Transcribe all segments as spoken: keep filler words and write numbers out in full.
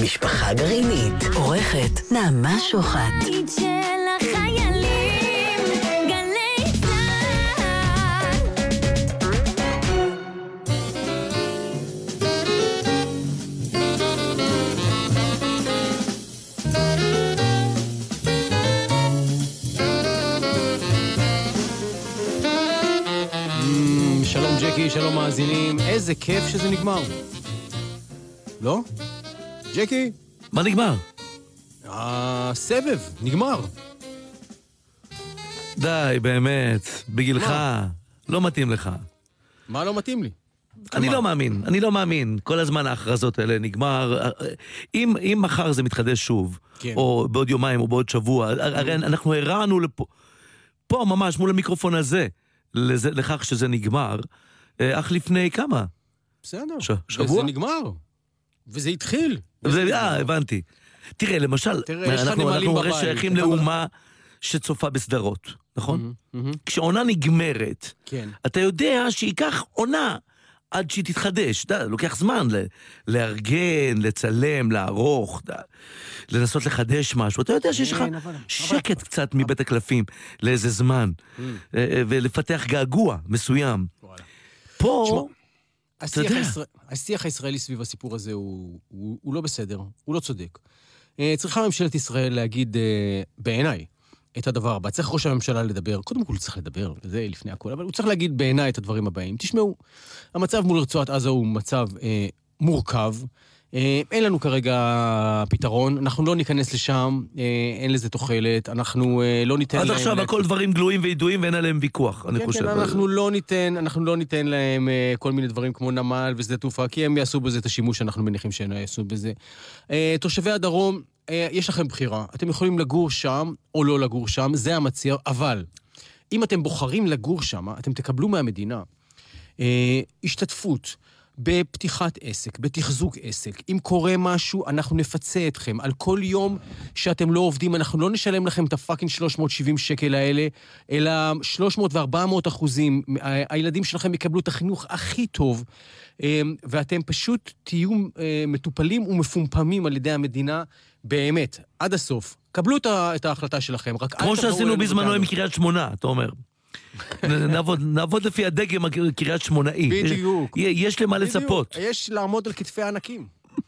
משפחה גרעינית. עורכת נעמה שוחט. בית של החיילים, גלי שלום ג'קי, שלום מאזינים. איזה כיף שזה נגמר. לא? ג'קי? מה נגמר? הסבב, נגמר. די, באמת, בגילך, מה? לא מתאים לך. מה לא מתאים לי? אני מה? לא מאמין, אני לא מאמין. כל הזמן ההכרזות האלה נגמר. אם, אם מחר זה מתחדש שוב, כן. או בעוד יומיים או בעוד שבוע, הרי אנחנו הרענו לפה, פה ממש מול המיקרופון הזה, לזה, לכך שזה נגמר, אך לפני כמה? בסדר. ש- שבוע? וזה נגמר. וזה התחיל. זה, אה, הבנתי. תראה, למשל, תראה, יש לך אנחנו, נמלים אנחנו הרי בבית, שייכים אתה לאומה שצופה בסדרות, נכון? מהמם. כשעונה נגמרת, כן. אתה יודע שייקח עונה עד שהיא תתחדש. אתה יודע, לוקח זמן ל- לארגן, לצלם, לערוך, אתה יודע, לנסות לחדש משהו. אתה יודע שיש לך כן, אבל- שקט קצת מבית הקלפים לאיזה זמן, אה, ולפתח געגוע מסוים. וואלה. פה, תשמע, השיח, יודע. הישראל... השיח הישראלי סביב הסיפור הזה הוא, הוא, הוא לא בסדר, הוא לא צודק. אה, צריכה ממשלת ישראל להגיד, אה, בעיניי, את הדבר הבא. צריך ראש הממשלה לדבר, קודם כל הוא צריך לדבר, זה לפני הכל, אבל הוא צריך להגיד בעיניי את הדברים הבאים. תשמעו, המצב מול רצועת עזה הוא מצב אה, מורכב, אה, אין לנו כרגע פתרון, אנחנו לא ניכנס לשם, אה, אין לזה תוחלת, אנחנו אה, לא ניתן עד להם... עכשיו לה- הכל דברים גלויים וידועים ואין עליהם ויכוח, אני כן, חושב. כן, אנחנו לא ניתן, אנחנו לא ניתן להם uh, כל מיני דברים כמו נמל ושדה תעופה, כי הם יעשו בזה את השימוש שאנחנו מניחים שהם יעשו בזה. Uh, תושבי הדרום, uh, יש לכם בחירה. אתם יכולים לגור שם או לא לגור שם, זה המציע, אבל אם אתם בוחרים לגור שם, אתם תקבלו מהמדינה uh, השתתפות בפתיחת עסק, בתחזוק עסק. אם קורה משהו, אנחנו נפצה אתכם. על כל יום שאתם לא עובדים, אנחנו לא נשלם לכם את הפאקינג שלוש מאות שבעים שקל האלה, אלא שלוש מאות וארבע מאות אחוזים. הילדים שלכם יקבלו את החינוך הכי טוב, ואתם פשוט תהיו מטופלים ומפומפמים על ידי המדינה, באמת, עד הסוף. קבלו את ההחלטה שלכם, רק כמו שעשינו בזמנו עם קריית שמונה, אתה אומר. נעבוד, נעבוד לפי הדגם הקריית שמונאי. בדיוק. יש, יש למה לצפות. יש לעמוד על כתפי הענקים.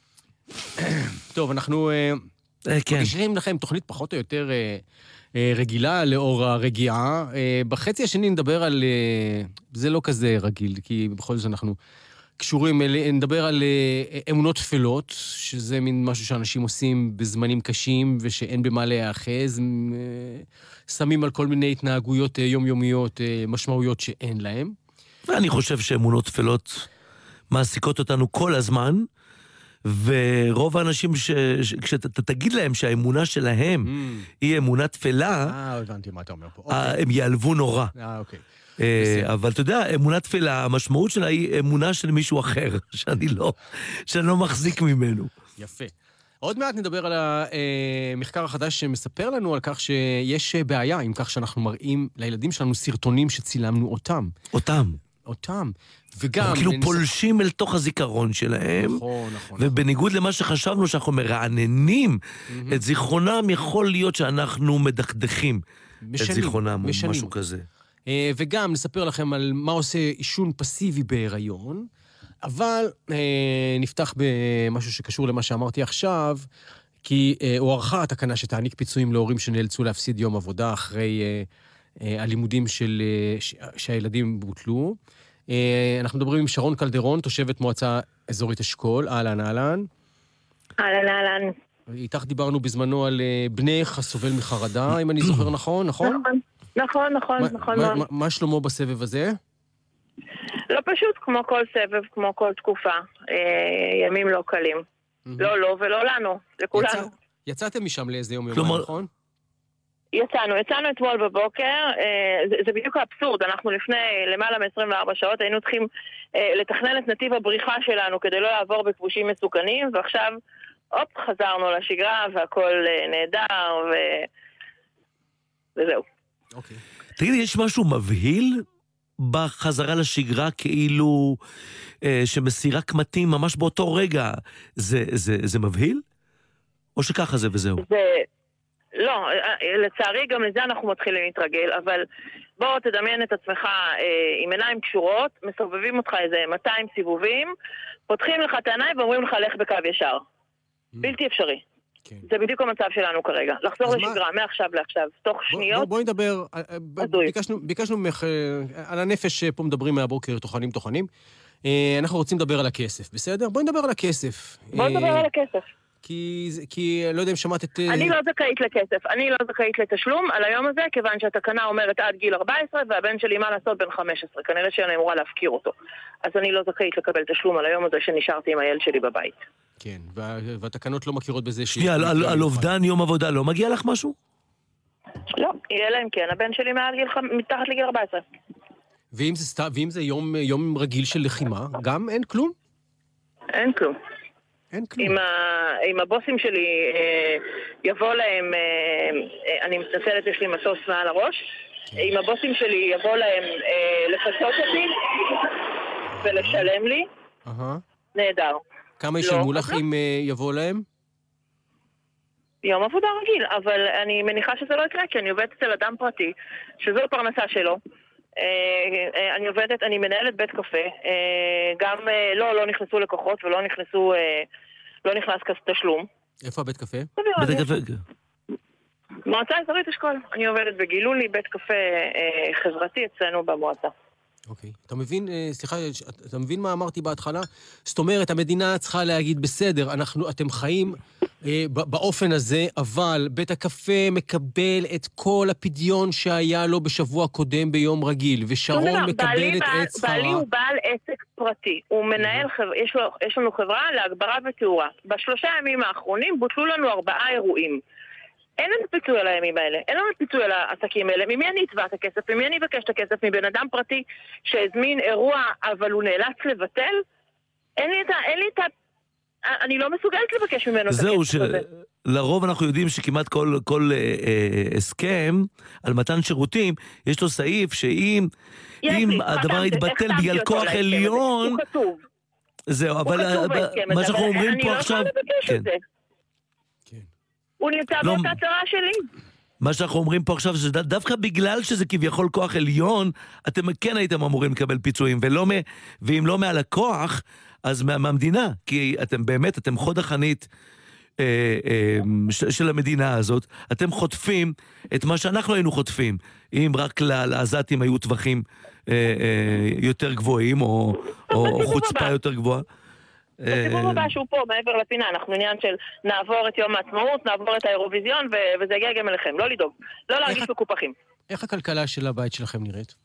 טוב, אנחנו אה, כן. מגישים לכם תוכנית פחות או יותר אה, אה, רגילה לאור הרגיעה. אה, בחצי השני נדבר על... אה, זה לא כזה רגיל, כי בכל זאת אנחנו קשורים, אל- נדבר על אה, אמונות תפלות, שזה מין משהו שאנשים עושים בזמנים קשים, ושאין במה להיאחז, אה, שמים על כל מיני התנהגויות אה, יומיומיות, אה, משמעויות שאין להם. ואני חושב שאמונות תפלות מעסיקות אותנו כל הזמן, ורוב האנשים, ש... ש... כשאתה תגיד להם שהאמונה שלהם Mm. היא אמונה תפלה, אה, הבנתי מה אתה אומר פה. אה, אוקיי. הם יעלבו נורא. אה, אוקיי. אה, בסדר. אבל אתה יודע, אמונה תפלה, המשמעות שלה היא אמונה של מישהו אחר, שאני לא, שאני לא מחזיק ממנו. יפה. עוד מעט נדבר על המחקר החדש שמספר לנו על כך שיש בעיה עם כך שאנחנו מראים לילדים שלנו סרטונים שצילמנו אותם. אותם. אותם. וגם... אנחנו כאילו ננס- פולשים אל תוך הזיכרון שלהם, נכון, נכון. ובניגוד למה שחשבנו שאנחנו מרעננים את זיכרונם, יכול להיות שאנחנו מדכדכים את משנים, זיכרונם או משנים. משהו כזה. אה, וגם נספר לכם על מה עושה עישון פסיבי בהיריון, אבל אה, נפתח במשהו שקשור למה שאמרתי עכשיו, כי אה, הוארכה התקנה שתעניק פיצויים להורים שנאלצו להפסיד יום עבודה אחרי אה, אה, הלימודים של, אה, ש, שהילדים בוטלו. אה, אנחנו מדברים עם שרון קלדרון, תושבת מועצה אזורית אשכול, אהלן אהלן. אהלן, אהלן. איתך דיברנו בזמנו על אה, בנך הסובל מחרדה, אם אני זוכר נכון, נכון? נכון, נכון, נכון, מה- נכון מה- מאוד. מה- מה שלמה בסבב הזה? לא פשוט, כמו כל סבב, כמו כל תקופה. אה, ימים לא קלים. לא, לא ולא לנו, לכולנו. יצא- יצאתם משם לאיזה יום כלומר- יומיים, נכון? יצאנו, יצאנו אתמול בבוקר, אה, זה, זה בדיוק האבסורד, אנחנו לפני למעלה מ-עשרים וארבע שעות היינו צריכים אה, לתכנן את נתיב הבריחה שלנו כדי לא לעבור בכבושים מסוכנים, ועכשיו, הופ, חזרנו לשגרה והכל אה, נהדר, ו... וזהו. אוקיי. תגיד, יש משהו מבהיל בחזרה לשגרה, כאילו אה, שמסירה קמטים ממש באותו רגע, זה, זה, זה מבהיל? או שככה זה וזהו? זה... לא, לצערי גם לזה אנחנו מתחילים להתרגל, אבל בוא תדמיין את עצמך עם עיניים קשורות, מסובבים אותך איזה מאתיים סיבובים, פותחים לך את העיניים ואומרים לך לך בקו ישר. בלתי אפשרי. כן. זה בדיוק המצב שלנו כרגע. לחזור לשגרה, מה... מעכשיו לעכשיו, תוך בוא, שניות. בוא, בואי נדבר, ביקשנו, ביקשנו ממך, על הנפש פה מדברים מהבוקר, תוכנים תוכנים. אנחנו רוצים לדבר על הכסף, בסדר? בואי נדבר על הכסף. בואי נדבר על הכסף. כי, כי לא יודע אם שמעת את... אני לא זכאית לכסף, אני לא זכאית לתשלום על היום הזה, כיוון שהתקנה אומרת עד גיל ארבע עשרה, והבן שלי מה לעשות בן חמש עשרה, כנראה שאני אמורה להפקיר אותו. אז אני לא זכאית לקבל תשלום על היום הזה שנשארתי עם הילד שלי בבית. כן, וה, והתקנות לא מכירות בזה... שנייה, על, על, על אובדן יום עבודה לא מגיע לך משהו? לא, יהיה להם כן, הבן שלי מעל גיל, מתחת לגיל ארבע עשרה. ואם זה, סת... ואם זה יום, יום רגיל של לחימה, גם אין כלום? אין כלום. אין כלום. אם, ה... אם הבוסים שלי אה, יבוא להם, אה, אה, אני מתנצלת, יש לי מטוס מעל הראש, כן. אם הבוסים שלי יבוא להם אה, לפצות אותי ולשלם לי, uh-huh. נהדר. כמה ישלמו לא, לך אם uh, יבוא להם? יום עבודה רגיל, אבל אני מניחה שזה לא יקרה, כי אני עובדת אצל אדם פרטי, שזו הפרנסה שלו. אני עובדת, אני מנהלת בית קפה, גם לא, לא נכנסו לקוחות ולא נכנסו, לא נכנס תשלום. איפה הבית קפה? בית קפה. מועצה אזורית אשכול. אני עובדת בגילולי, בית קפה חברתי אצלנו במועצה. אוקיי. אתה מבין, סליחה, אתה מבין מה אמרתי בהתחלה? זאת אומרת, המדינה צריכה להגיד, בסדר, אנחנו, אתם חיים אה, באופן הזה, אבל בית הקפה מקבל את כל הפדיון שהיה לו בשבוע קודם ביום רגיל, ושרון מקבלת את שכרה. בעלי הוא בעל עסק פרטי. הוא מנהל, חבר, יש, לו, יש לנו חברה להגברה ותאורה. בשלושה ימים האחרונים בוטלו לנו ארבעה אירועים. אין לנו פיצוי על הימים האלה, אין לנו פיצוי על העסקים האלה. ממי אני אצבע את הכסף? ממי אני אבקש את הכסף? מבן אדם פרטי שהזמין אירוע, אבל הוא נאלץ לבטל? אין לי את ה... אין לי את ה... אני לא מסוגלת לבקש ממנו את הכסף הזה. זהו, שלרוב אנחנו יודעים שכמעט כל, כל אה, אה, הסכם על מתן שירותים, יש לו סעיף שאם אם הדבר יתבטל בגלל כוח עליון... הוא כתוב. זהו, אבל מה שאנחנו אומרים פה עכשיו... אני לא יכולה לבקש את זה. הוא נמצא לא, באותה צרה שלי. מה שאנחנו אומרים פה עכשיו, שזה דווקא בגלל שזה כביכול כוח עליון, אתם כן הייתם אמורים לקבל פיצויים, ולא, ואם לא מהלקוח, אז מה, מהמדינה. כי אתם באמת, אתם חוד החנית אה, אה, של המדינה הזאת, אתם חוטפים את מה שאנחנו היינו חוטפים. אם רק לעזתים היו טווחים אה, אה, יותר גבוהים, או, או, או חוצפה יותר גבוהה. בסיבוב הבא שהוא פה, מעבר לפינה, אנחנו עניין של נעבור את יום העצמאות, נעבור את האירוויזיון, וזה יגיע גם אליכם, לא לדאוג, לא להרגיש מקופחים. איך הכלכלה של הבית שלכם נראית?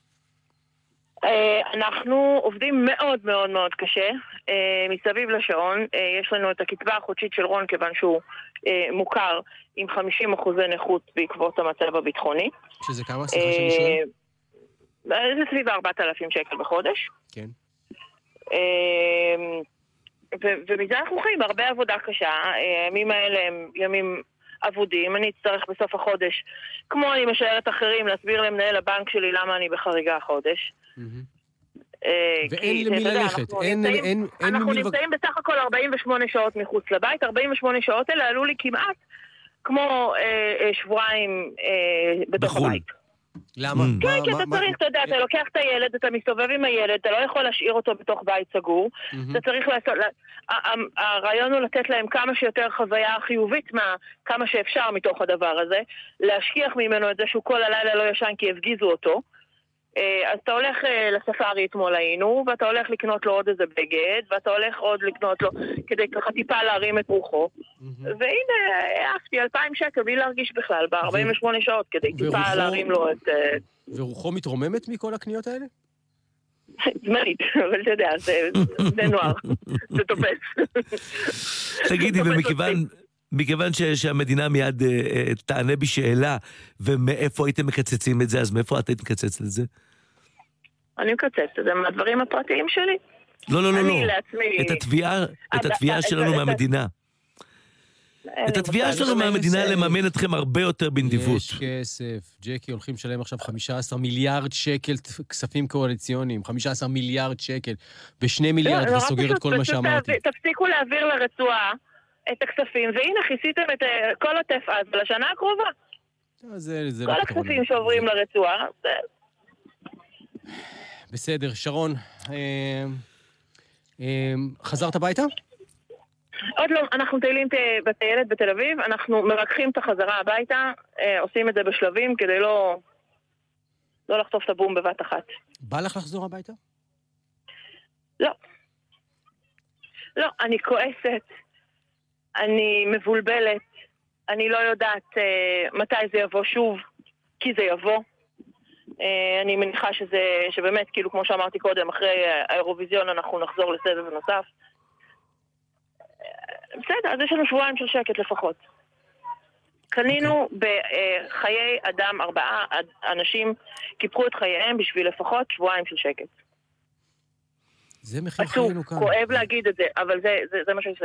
אנחנו עובדים מאוד מאוד מאוד קשה, מסביב לשעון, יש לנו את הקצבה החודשית של רון, כיוון שהוא מוכר עם חמישים אחוזי נכות בעקבות המצב הביטחוני. שזה כמה? סליחה שאני שואל? זה סביב ארבעת אלפים שקל בחודש. כן. ו- ומזה אנחנו חיים, הרבה עבודה קשה, הימים האלה הם ימים עבודים, אני אצטרך בסוף החודש, כמו אני משערת אחרים, להסביר למנהל הבנק שלי למה אני בחריגה החודש. ואין למי ללכת, אנחנו נמצאים בסך הכל ארבעים ושמונה שעות מחוץ לבית, ארבעים ושמונה שעות האלה עלו לי כמעט כמו שבועיים בתוך הבית. למה? כן, כי אתה צריך, אתה יודע, אתה לוקח את הילד, אתה מסתובב עם הילד, אתה לא יכול להשאיר אותו בתוך בית סגור, אתה צריך לעשות, הרעיון הוא לתת להם כמה שיותר חוויה חיובית, כמה שאפשר מתוך הדבר הזה, להשכיח ממנו את זה שהוא כל הלילה לא ישן כי הפגיזו אותו, אז אתה הולך לספארי אתמול היינו, ואתה הולך לקנות לו עוד איזה בגד, ואתה הולך עוד לקנות לו כדי ככה טיפה להרים את רוחו, והנה, העפתי אלפיים שקל בלי להרגיש בכלל, ב-ארבעים ושמונה שעות, כדי טיפה להרים לו את... ורוחו מתרוממת מכל הקניות האלה? זמנית, אבל אתה יודע, זה נוער, זה תופס. תגידי, ומכיוון... מכיוון שהמדינה מיד אה, תענה בשאלה, ומאיפה הייתם מקצצים את זה, אז מאיפה את היית מקצצת את זה? אני מקצצת את זה מהדברים הפרטיים שלי. לא, לא, לא, לא. לעצמי... את התביעה, את התביעה שלנו מהמדינה. את התביעה שלנו מהמדינה לממן אתכם הרבה יותר בנדיבות. יש כסף. ג'קי, הולכים לשלם עכשיו חמישה עשר מיליארד שקל כספים קואליציוניים. חמישה עשר מיליארד שקל. בשני מיליארד, אתה סוגר את כל מה שאמרתי. תפסיקו להעביר לרצועה. את הכספים, והנה כיסיתם את אה, כל עוטף עזה לשנה הקרובה. זה, זה כל לא הכספים פתרון. שעוברים לרצועה. זה... בסדר, שרון, אה, אה, חזרת הביתה? עוד לא, אנחנו טיילים ט- בטיילת בתל אביב, אנחנו מרככים את החזרה הביתה, אה, עושים את זה בשלבים כדי לא, לא לחטוף את הבום בבת אחת. בא לך לחזור הביתה? לא. לא, אני כועסת, אני מבולבלת, אני לא יודעת אה, מתי זה יבוא שוב, כי זה יבוא. אה, אני מניחה שזה, שבאמת, כאילו כמו שאמרתי קודם, אחרי האירוויזיון אנחנו נחזור לסבב נוסף. בסדר, אז יש לנו שבועיים של שקט לפחות. קנינו בחיי אדם, ארבעה אנשים קיפחו את חייהם בשביל לפחות שבועיים של שקט. זה מחיר עצוב, חיינו כאן. כואב להגיד את זה, אבל זה, זה, זה מה שזה.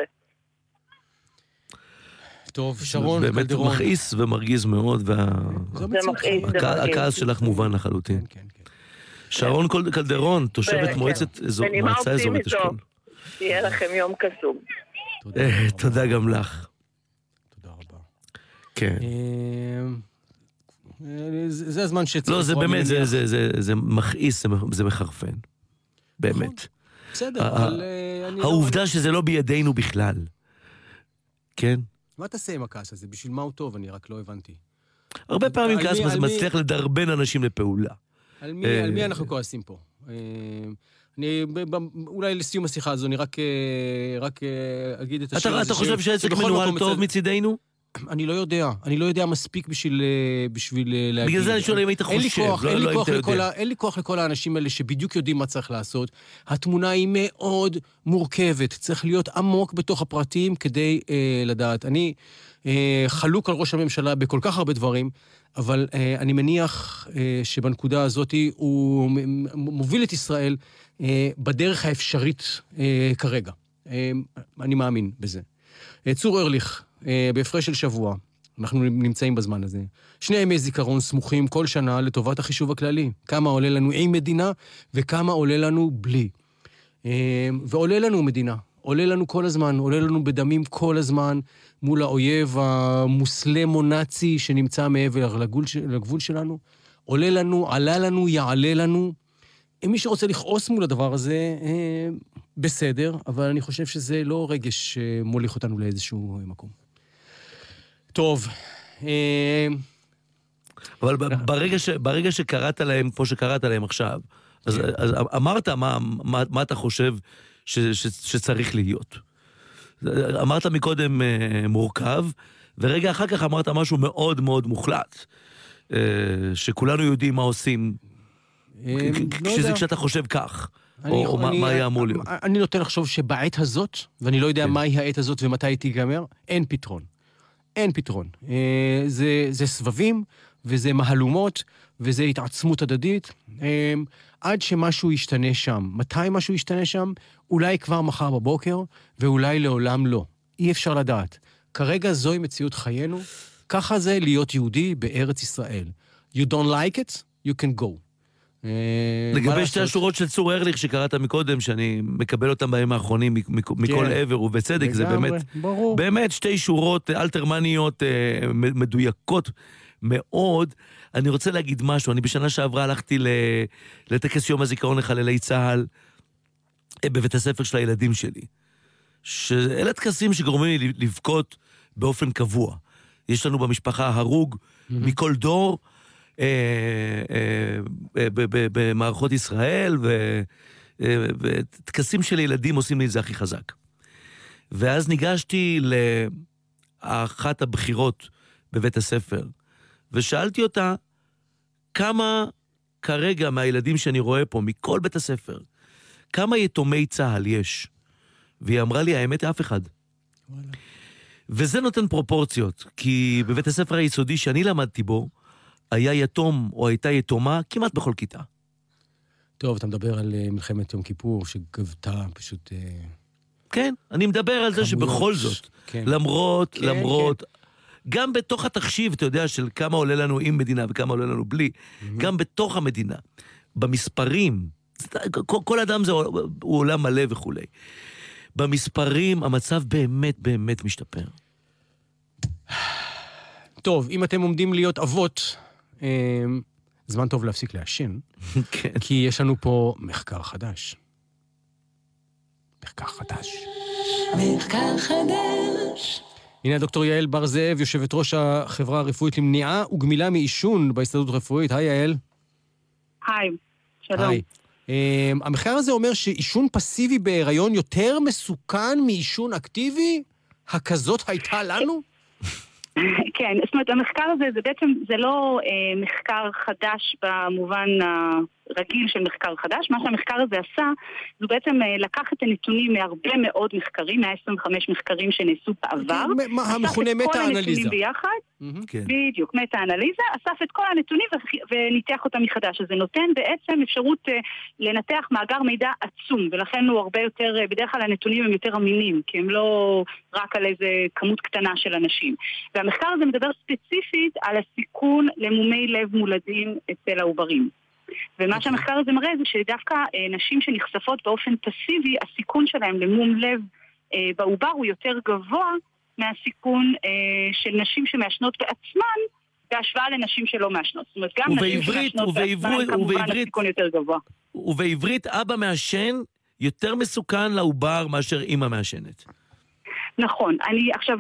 טוב, שרון, באמת קלדרון. מכעיס ומרגיז מאוד, זו זה מציאות מכעיס, חיים. זה והכעס מרגיז. שלך מובן לחלוטין. כן, כן, כן. שרון קול- קלדרון, תושבת כן. מועצת אזור- בנימה מועצה אזורית אופטימית אשכול. שיהיה לכם יום קסום. תודה אה, רבה. תודה גם לך. תודה רבה. כן. אה, אה, זה זה הזמן שצריך... לא, זה לפעול, באמת, אני זה- מניח. זה- זה- זה מכעיס, זה מח- זה מחרפן. באמת. בסדר, ה- אבל אה, אני לא... העובדה שזה לא בידינו בכלל. כן? מה תעשה עם הכעס הזה? בשביל מה הוא טוב? אני רק לא הבנתי. הרבה פעמים על כעס מי- על מי- מצליח לדרבן אנשים לפעולה. על מי, אה, על מי אנחנו כועסים פה? אה, אני, ב- ב- אולי לסיום השיחה הזו, אני רק, אה, רק אה, אגיד את השיר אתה הזה. אתה חושב ש- שהעסק שבכל מנוהל מקום טוב אצל- מצידנו? אני לא יודע. אני לא יודע מספיק בשביל, אה, בשביל אה, להגיד. בגלל זה אני שואל אם היית אין לי חושב, כוח, לא אין לי לא אם כוח אתה לכל יודע. ה- אין לי כוח לכל האנשים האלה שבדיוק יודעים מה צריך לעשות. התמונה היא מאוד מורכבת. צריך להיות עמוק בתוך הפרטים כדי אה, לדעת. אני אה, חלוק על ראש הממשלה בכל כך הרבה דברים, אבל אה, אני מניח אה, שבנקודה הזאת הוא מ- מ- מוביל את ישראל אה, בדרך האפשרית אה, כרגע. אה, אני מאמין בזה. אה, צור ארליך, אה, בהפרש של שבוע, אנחנו נמצאים בזמן הזה. שני ימי זיכרון סמוכים כל שנה לטובת החישוב הכללי. כמה עולה לנו עם מדינה וכמה עולה לנו בלי. אה, ועולה לנו מדינה. עולה לנו כל הזמן, עולה לנו בדמים כל הזמן מול האויב המוסלמו-נאצי שנמצא מעבר לגבול, לגבול שלנו. עולה לנו, עלה לנו, יעלה לנו. אם מי שרוצה לכעוס מול הדבר הזה, אה, בסדר, אבל אני חושב שזה לא רגש שמוליך אותנו לאיזשהו מקום. טוב, אה, אבל ב- ברגע ש- ברגע שקראת להם, כמו שקראת להם עכשיו, אז אז אמרת מה- מה מה אתה חושב ש- ש- שצריך להיות. אמרת מקודם אה, מורכב, ורגע אחר כך אמרת משהו מאוד מאוד מוחלט, אה, שכולנו יודעים מה עושים אה, כ- לא כשזה- יודע. כשאתה חושב כך, אני- או או מה אני- מה היה אמור להיות. אני נוטה לחשוב שבעת הזאת, ואני לא יודע כן. מהי העת הזאת ומתי היא תיגמר, אין פתרון. אין פתרון. אה, זה, זה סבבים, וזה מהלומות, וזה התעצמות הדדית, אה, עד שמשהו ישתנה שם. מתי משהו ישתנה שם? אולי כבר מחר בבוקר, ואולי לעולם לא. אי אפשר לדעת. כרגע זוהי מציאות חיינו, ככה זה להיות יהודי בארץ ישראל. You don't like it, you can go. אה, מה לגבי שתי לעשות? השורות של צור ארליך שקראת מקודם, שאני מקבל אותם בימים האחרונים מ- מ- מכל כן. עבר, ובצדק, זה לגמרי, באמת, ברור. באמת שתי שורות אלתרמניות אה, מ- מדויקות מאוד. אני רוצה להגיד משהו, אני בשנה שעברה הלכתי ל- לטקס יום הזיכרון לחללי צה"ל אה, בבית הספר של הילדים שלי. שאלה טקסים שגורמים לי לבכות באופן קבוע. יש לנו במשפחה הרוג מכל דור, אה, אה, ב- ב- במערכות ישראל, ו- אה, וטקסים של ילדים עושים לי את זה הכי חזק. ואז ניגשתי לאחת הבחירות בבית הספר, ושאלתי אותה, כמה כרגע מהילדים שאני רואה פה, מכל בית הספר, כמה יתומי צה"ל יש? והיא אמרה לי, האמת, אף אחד. וואלה. וזה נותן פרופורציות, כי בבית הספר היסודי שאני למדתי בו, היה יתום או הייתה יתומה כמעט בכל כיתה. טוב, אתה מדבר על אה, מלחמת יום כיפור, שגבתה פשוט... אה, כן, אני מדבר על זה כמויות. שבכל זאת, כן. למרות, כן, למרות, גם בתוך התחשיב, אתה יודע, של כמה עולה לנו עם מדינה וכמה עולה לנו בלי, גם בתוך המדינה, במספרים, זה- כל, כל אדם זה, הוא עולם מלא וכולי. במספרים המצב באמת באמת משתפר. טוב, אם אתם עומדים להיות אבות, זמן טוב להפסיק לעשן, כן. כי יש לנו פה מחקר חדש. מחקר חדש. מחקר חדש. הנה דוקטור יעל בר זאב, יושבת ראש החברה הרפואית למניעה וגמילה מעישון בהסתדרות הרפואית. היי יעל. היי, שלום. היי. Um, המחקר הזה אומר שעישון פסיבי בהיריון יותר מסוכן מעישון אקטיבי? הכזאת הייתה לנו? כן, זאת אומרת, המחקר הזה, זה בעצם, זה לא אה, מחקר חדש במובן הרגיל של מחקר חדש. מה שהמחקר הזה עשה, זה בעצם אה, לקח את הנתונים מהרבה מאוד מחקרים, מאה עשרים וחמישה מחקרים שנעשו בעבר. מה המכונה אסף את כל מטה-אנליזה. הנתונים ביחד, כן. בדיוק, מטה-אנליזה, אסף את כל הנתונים ו- וניתח אותם מחדש. אז זה נותן בעצם אפשרות אה, לנתח מאגר מידע עצום, ולכן הוא הרבה יותר, אה, בדרך כלל הנתונים הם יותר אמינים, כי הם לא רק על איזה כמות קטנה של אנשים. והמחקר הזה מדבר ספציפית על הסיכון למומי לב מולדים אצל העוברים. ומה שהמחקר הזה מראה זה שדווקא אה, נשים שנחשפות באופן פסיבי, הסיכון שלהם למום לב אה, בעובר הוא יותר גבוה מהסיכון אה, של נשים שמעשנות בעצמן, בהשוואה לנשים שלא מעשנות. זאת אומרת, גם נשים שמעשנות בעצמן, כמובן הסיכון יותר גבוה. ובעברית, אבא מעשן יותר מסוכן לעובר מאשר אמא מעשנת. נכון. אני, עכשיו,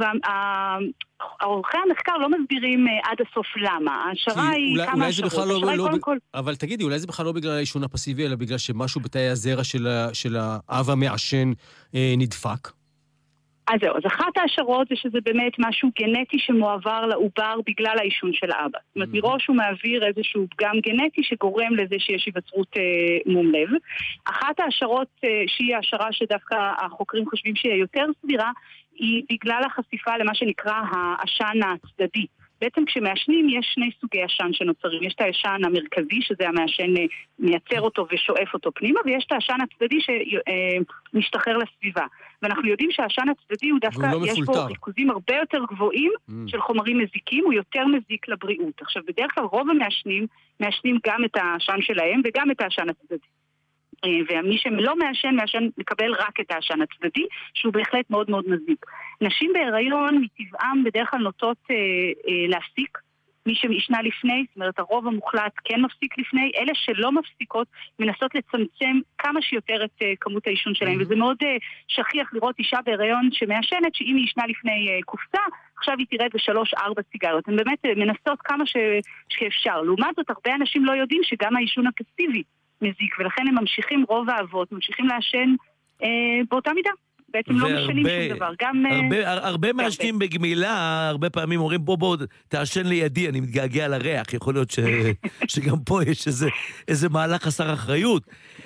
עורכי המחקר לא מסבירים עד הסוף למה. ההשערה היא כמה השערות. השערה היא קודם כל... אבל תגידי, אולי זה בכלל לא בגלל העישון הפסיבי, אלא בגלל שמשהו בתאי הזרע של האב המעשן נדפק? אז זהו, אז אחת ההשערות זה שזה באמת משהו גנטי שמועבר לעובר בגלל העישון של האבא. זאת אומרת, מראש הוא מעביר איזשהו פגם גנטי שגורם לזה שיש היווצרות אה, מום לב. אחת ההשערות אה, שהיא ההשערה שדווקא החוקרים חושבים שהיא יותר סבירה, היא בגלל החשיפה למה שנקרא העשן הצדדי. בעצם כשמעשנים יש שני סוגי עשן שנוצרים. יש את העשן המרכזי, שזה המעשן מייצר אותו ושואף אותו פנימה, ויש את העשן הצדדי שמשתחרר לסביבה. ואנחנו יודעים שהעשן הצדדי הוא דווקא, לא יש בו ריכוזים הרבה יותר גבוהים mm. של חומרים מזיקים, הוא יותר מזיק לבריאות. עכשיו, בדרך כלל רוב המעשנים, מעשנים גם את העשן שלהם וגם את העשן הצדדי. ומי שלא מעשן, מעשן מקבל רק את העשן הצדדי, שהוא בהחלט מאוד מאוד מזיק. נשים בהיריון מטבעם בדרך כלל נוטות אה, אה, להפסיק, מי שישנה לפני, זאת אומרת הרוב המוחלט כן מפסיק לפני, אלה שלא מפסיקות מנסות לצמצם כמה שיותר את uh, כמות העישון שלהם, וזה מאוד uh, שכיח לראות אישה בהיריון שמעשנת, שאם היא ישנה לפני uh, קופסה, עכשיו היא תרד בשלוש ארבע סיגריות. הן באמת uh, מנסות כמה ש... שאפשר. לעומת זאת, הרבה אנשים לא יודעים שגם העישון הפסיבי מזיק, ולכן הם ממשיכים, רוב האבות, ממשיכים לעשן uh, באותה מידה. בעצם לא משנים שום דבר. גם, הרבה, הרבה מעשנים בגמילה, הרבה פעמים אומרים, בוא בוא, תעשן לידי, אני מתגעגע לריח, יכול להיות ש, שגם פה יש איזה, איזה מהלך חסר אחריות.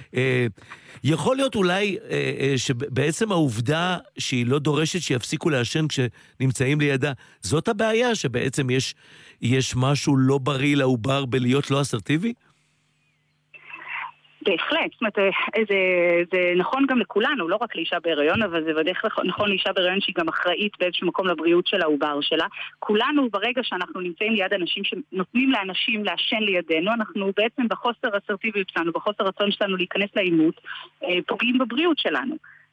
יכול להיות אולי שבעצם העובדה שהיא לא דורשת שיפסיקו לעשן כשנמצאים לידה, זאת הבעיה, שבעצם יש, יש משהו לא בריא לעובר בלהיות לא אסרטיבי? בהחלט, זאת אומרת, זה, זה נכון גם לכולנו, לא רק לאישה בהיריון, אבל זה בדרך כלל נכון לאישה בהיריון שהיא גם אחראית באיזשהו מקום לבריאות של העובר שלה. כולנו ברגע שאנחנו נמצאים ליד אנשים שנותנים לאנשים לעשן לידינו, אנחנו בעצם בחוסר אסרטיביות שלנו, בחוסר רצון שלנו להיכנס לאימות, פוגעים בבריאות שלנו.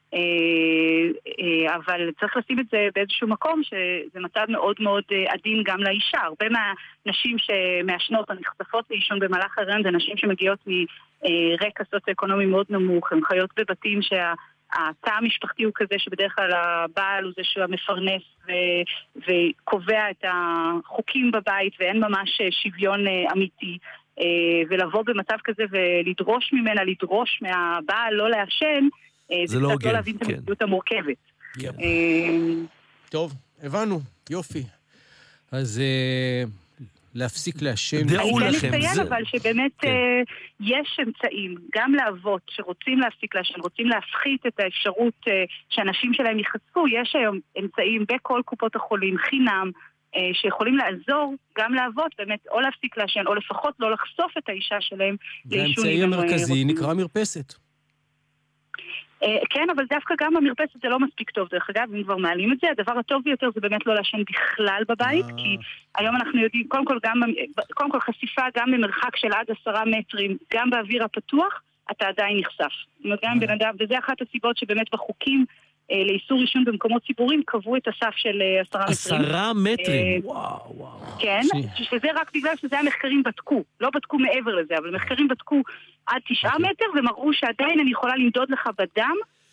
אבל צריך לשים את זה באיזשהו מקום שזה מצב מאוד מאוד עדין גם לאישה. הרבה מהנשים שמעשנות או נחשפות לעישון במהלך ההיריון זה נשים שמגיעות מרקע סוציו-אקונומי מאוד נמוך, הן חיות בבתים שהתא המשפחתי הוא כזה שבדרך כלל הבעל הוא זה שהוא המפרנס ו- וקובע את החוקים בבית ואין ממש שוויון אמיתי, ולבוא במצב כזה ולדרוש ממנה, לדרוש מהבעל לא לעשן, זה לא הוגן, לא להבין את המציאות המורכבת. טוב, הבנו, יופי. אז להפסיק לעשן. דעו לכם. אני כן אציין אבל שבאמת יש אמצעים, גם לאבות שרוצים להפסיק לעשן, רוצים להפחית את האפשרות שאנשים שלהם יחשפו, יש היום אמצעים בכל קופות החולים, חינם, שיכולים לעזור גם לאבות, באמת, או להפסיק לעשן, או לפחות לא לחשוף את האישה שלהם. והאמצעי המרכזי נקרא מרפסת. כן, אבל דווקא גם במרפסת זה לא מספיק טוב. דרך אגב, אם כבר מעלים את זה, הדבר הטוב ביותר זה באמת לא לעשן בכלל בבית, כי היום אנחנו יודעים, קודם כל, גם, קודם כל חשיפה גם במרחק של עד עשרה מטרים, גם באוויר הפתוח, אתה עדיין נחשף. גם בן אדם, וזה אחת הסיבות שבאמת בחוקים לאיסור עישון במקומות ציבוריים, קבעו את הסף של עשרה מטרים. עשרה מטרים? וואו, וואו. כן, שזה רק בגלל שזה המחקרים בדקו, לא בדקו מעבר לזה, אבל מחקרים בדקו עד תשעה מטר, ומראו שעדיין אני יכולה למדוד לך בדם,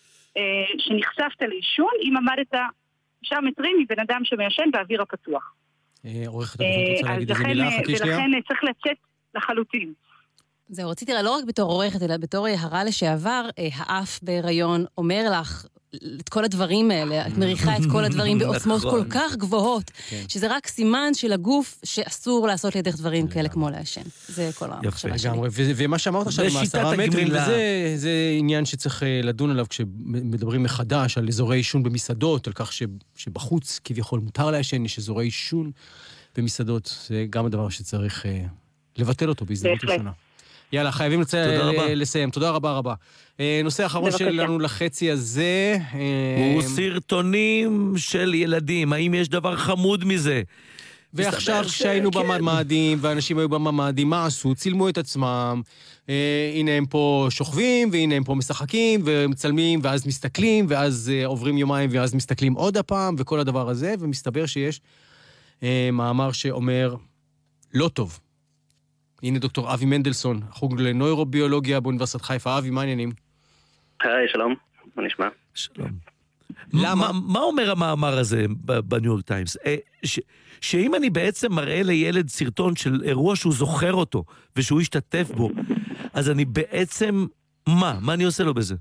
שנחשפת לעישון, אם עמדת תשעה מטרים מבן אדם שמיישן באוויר הפתוח. עורכת, את רוצה להגיד איזה מילה? חכי שנייה. ולכן צריך לצאת לחלוטין. זהו, רציתי לא רק בתור עורכת, אלא בתור הערה לשעבר, האף בהיריון אומר לך את כל הדברים האלה, את מריחה את כל הדברים בעוצמות כל כך גבוהות, שזה רק סימן של הגוף שאסור לעשות לידך דברים כאלה כמו לעשן. זה כל המחשבה שלי. ומה שאמרת עכשיו עם עשרה מטרים, וזה עניין שצריך לדון עליו כשמדברים מחדש על אזורי עישון במסעדות, על כך שבחוץ כביכול מותר לעשן, יש אזורי עישון במסעדות, זה גם הדבר שצריך לבטל אותו בהזדמנות ראשונה. יאללה, חייבים לסיים. תודה רבה רבה. נושא האחרון שלנו לחצי הזה... הוא סרטונים של ילדים. האם יש דבר חמוד מזה? ועכשיו כשהיינו בממדים, ואנשים היו בממדים, מה עשו? צילמו את עצמם. הנה הם פה שוכבים, והנה הם פה משחקים, ומצלמים, ואז מסתכלים, ואז עוברים יומיים, ואז מסתכלים עוד הפעם, וכל הדבר הזה, ומסתבר שיש מאמר שאומר, לא טוב. הנה דוקטור אבי מנדלסון, חוג לנוירוביולוגיה באוניברסיטת חיפה. אבי, מה העניינים? היי, שלום, מה נשמע? שלום. למה? מה אומר המאמר הזה בניו יורק טיימס? שאם אני בעצם מראה לילד סרטון של אירוע שהוא זוכר אותו, ושהוא ישתתף בו, אז אני בעצם, מה? מה אני עושה לו בזה?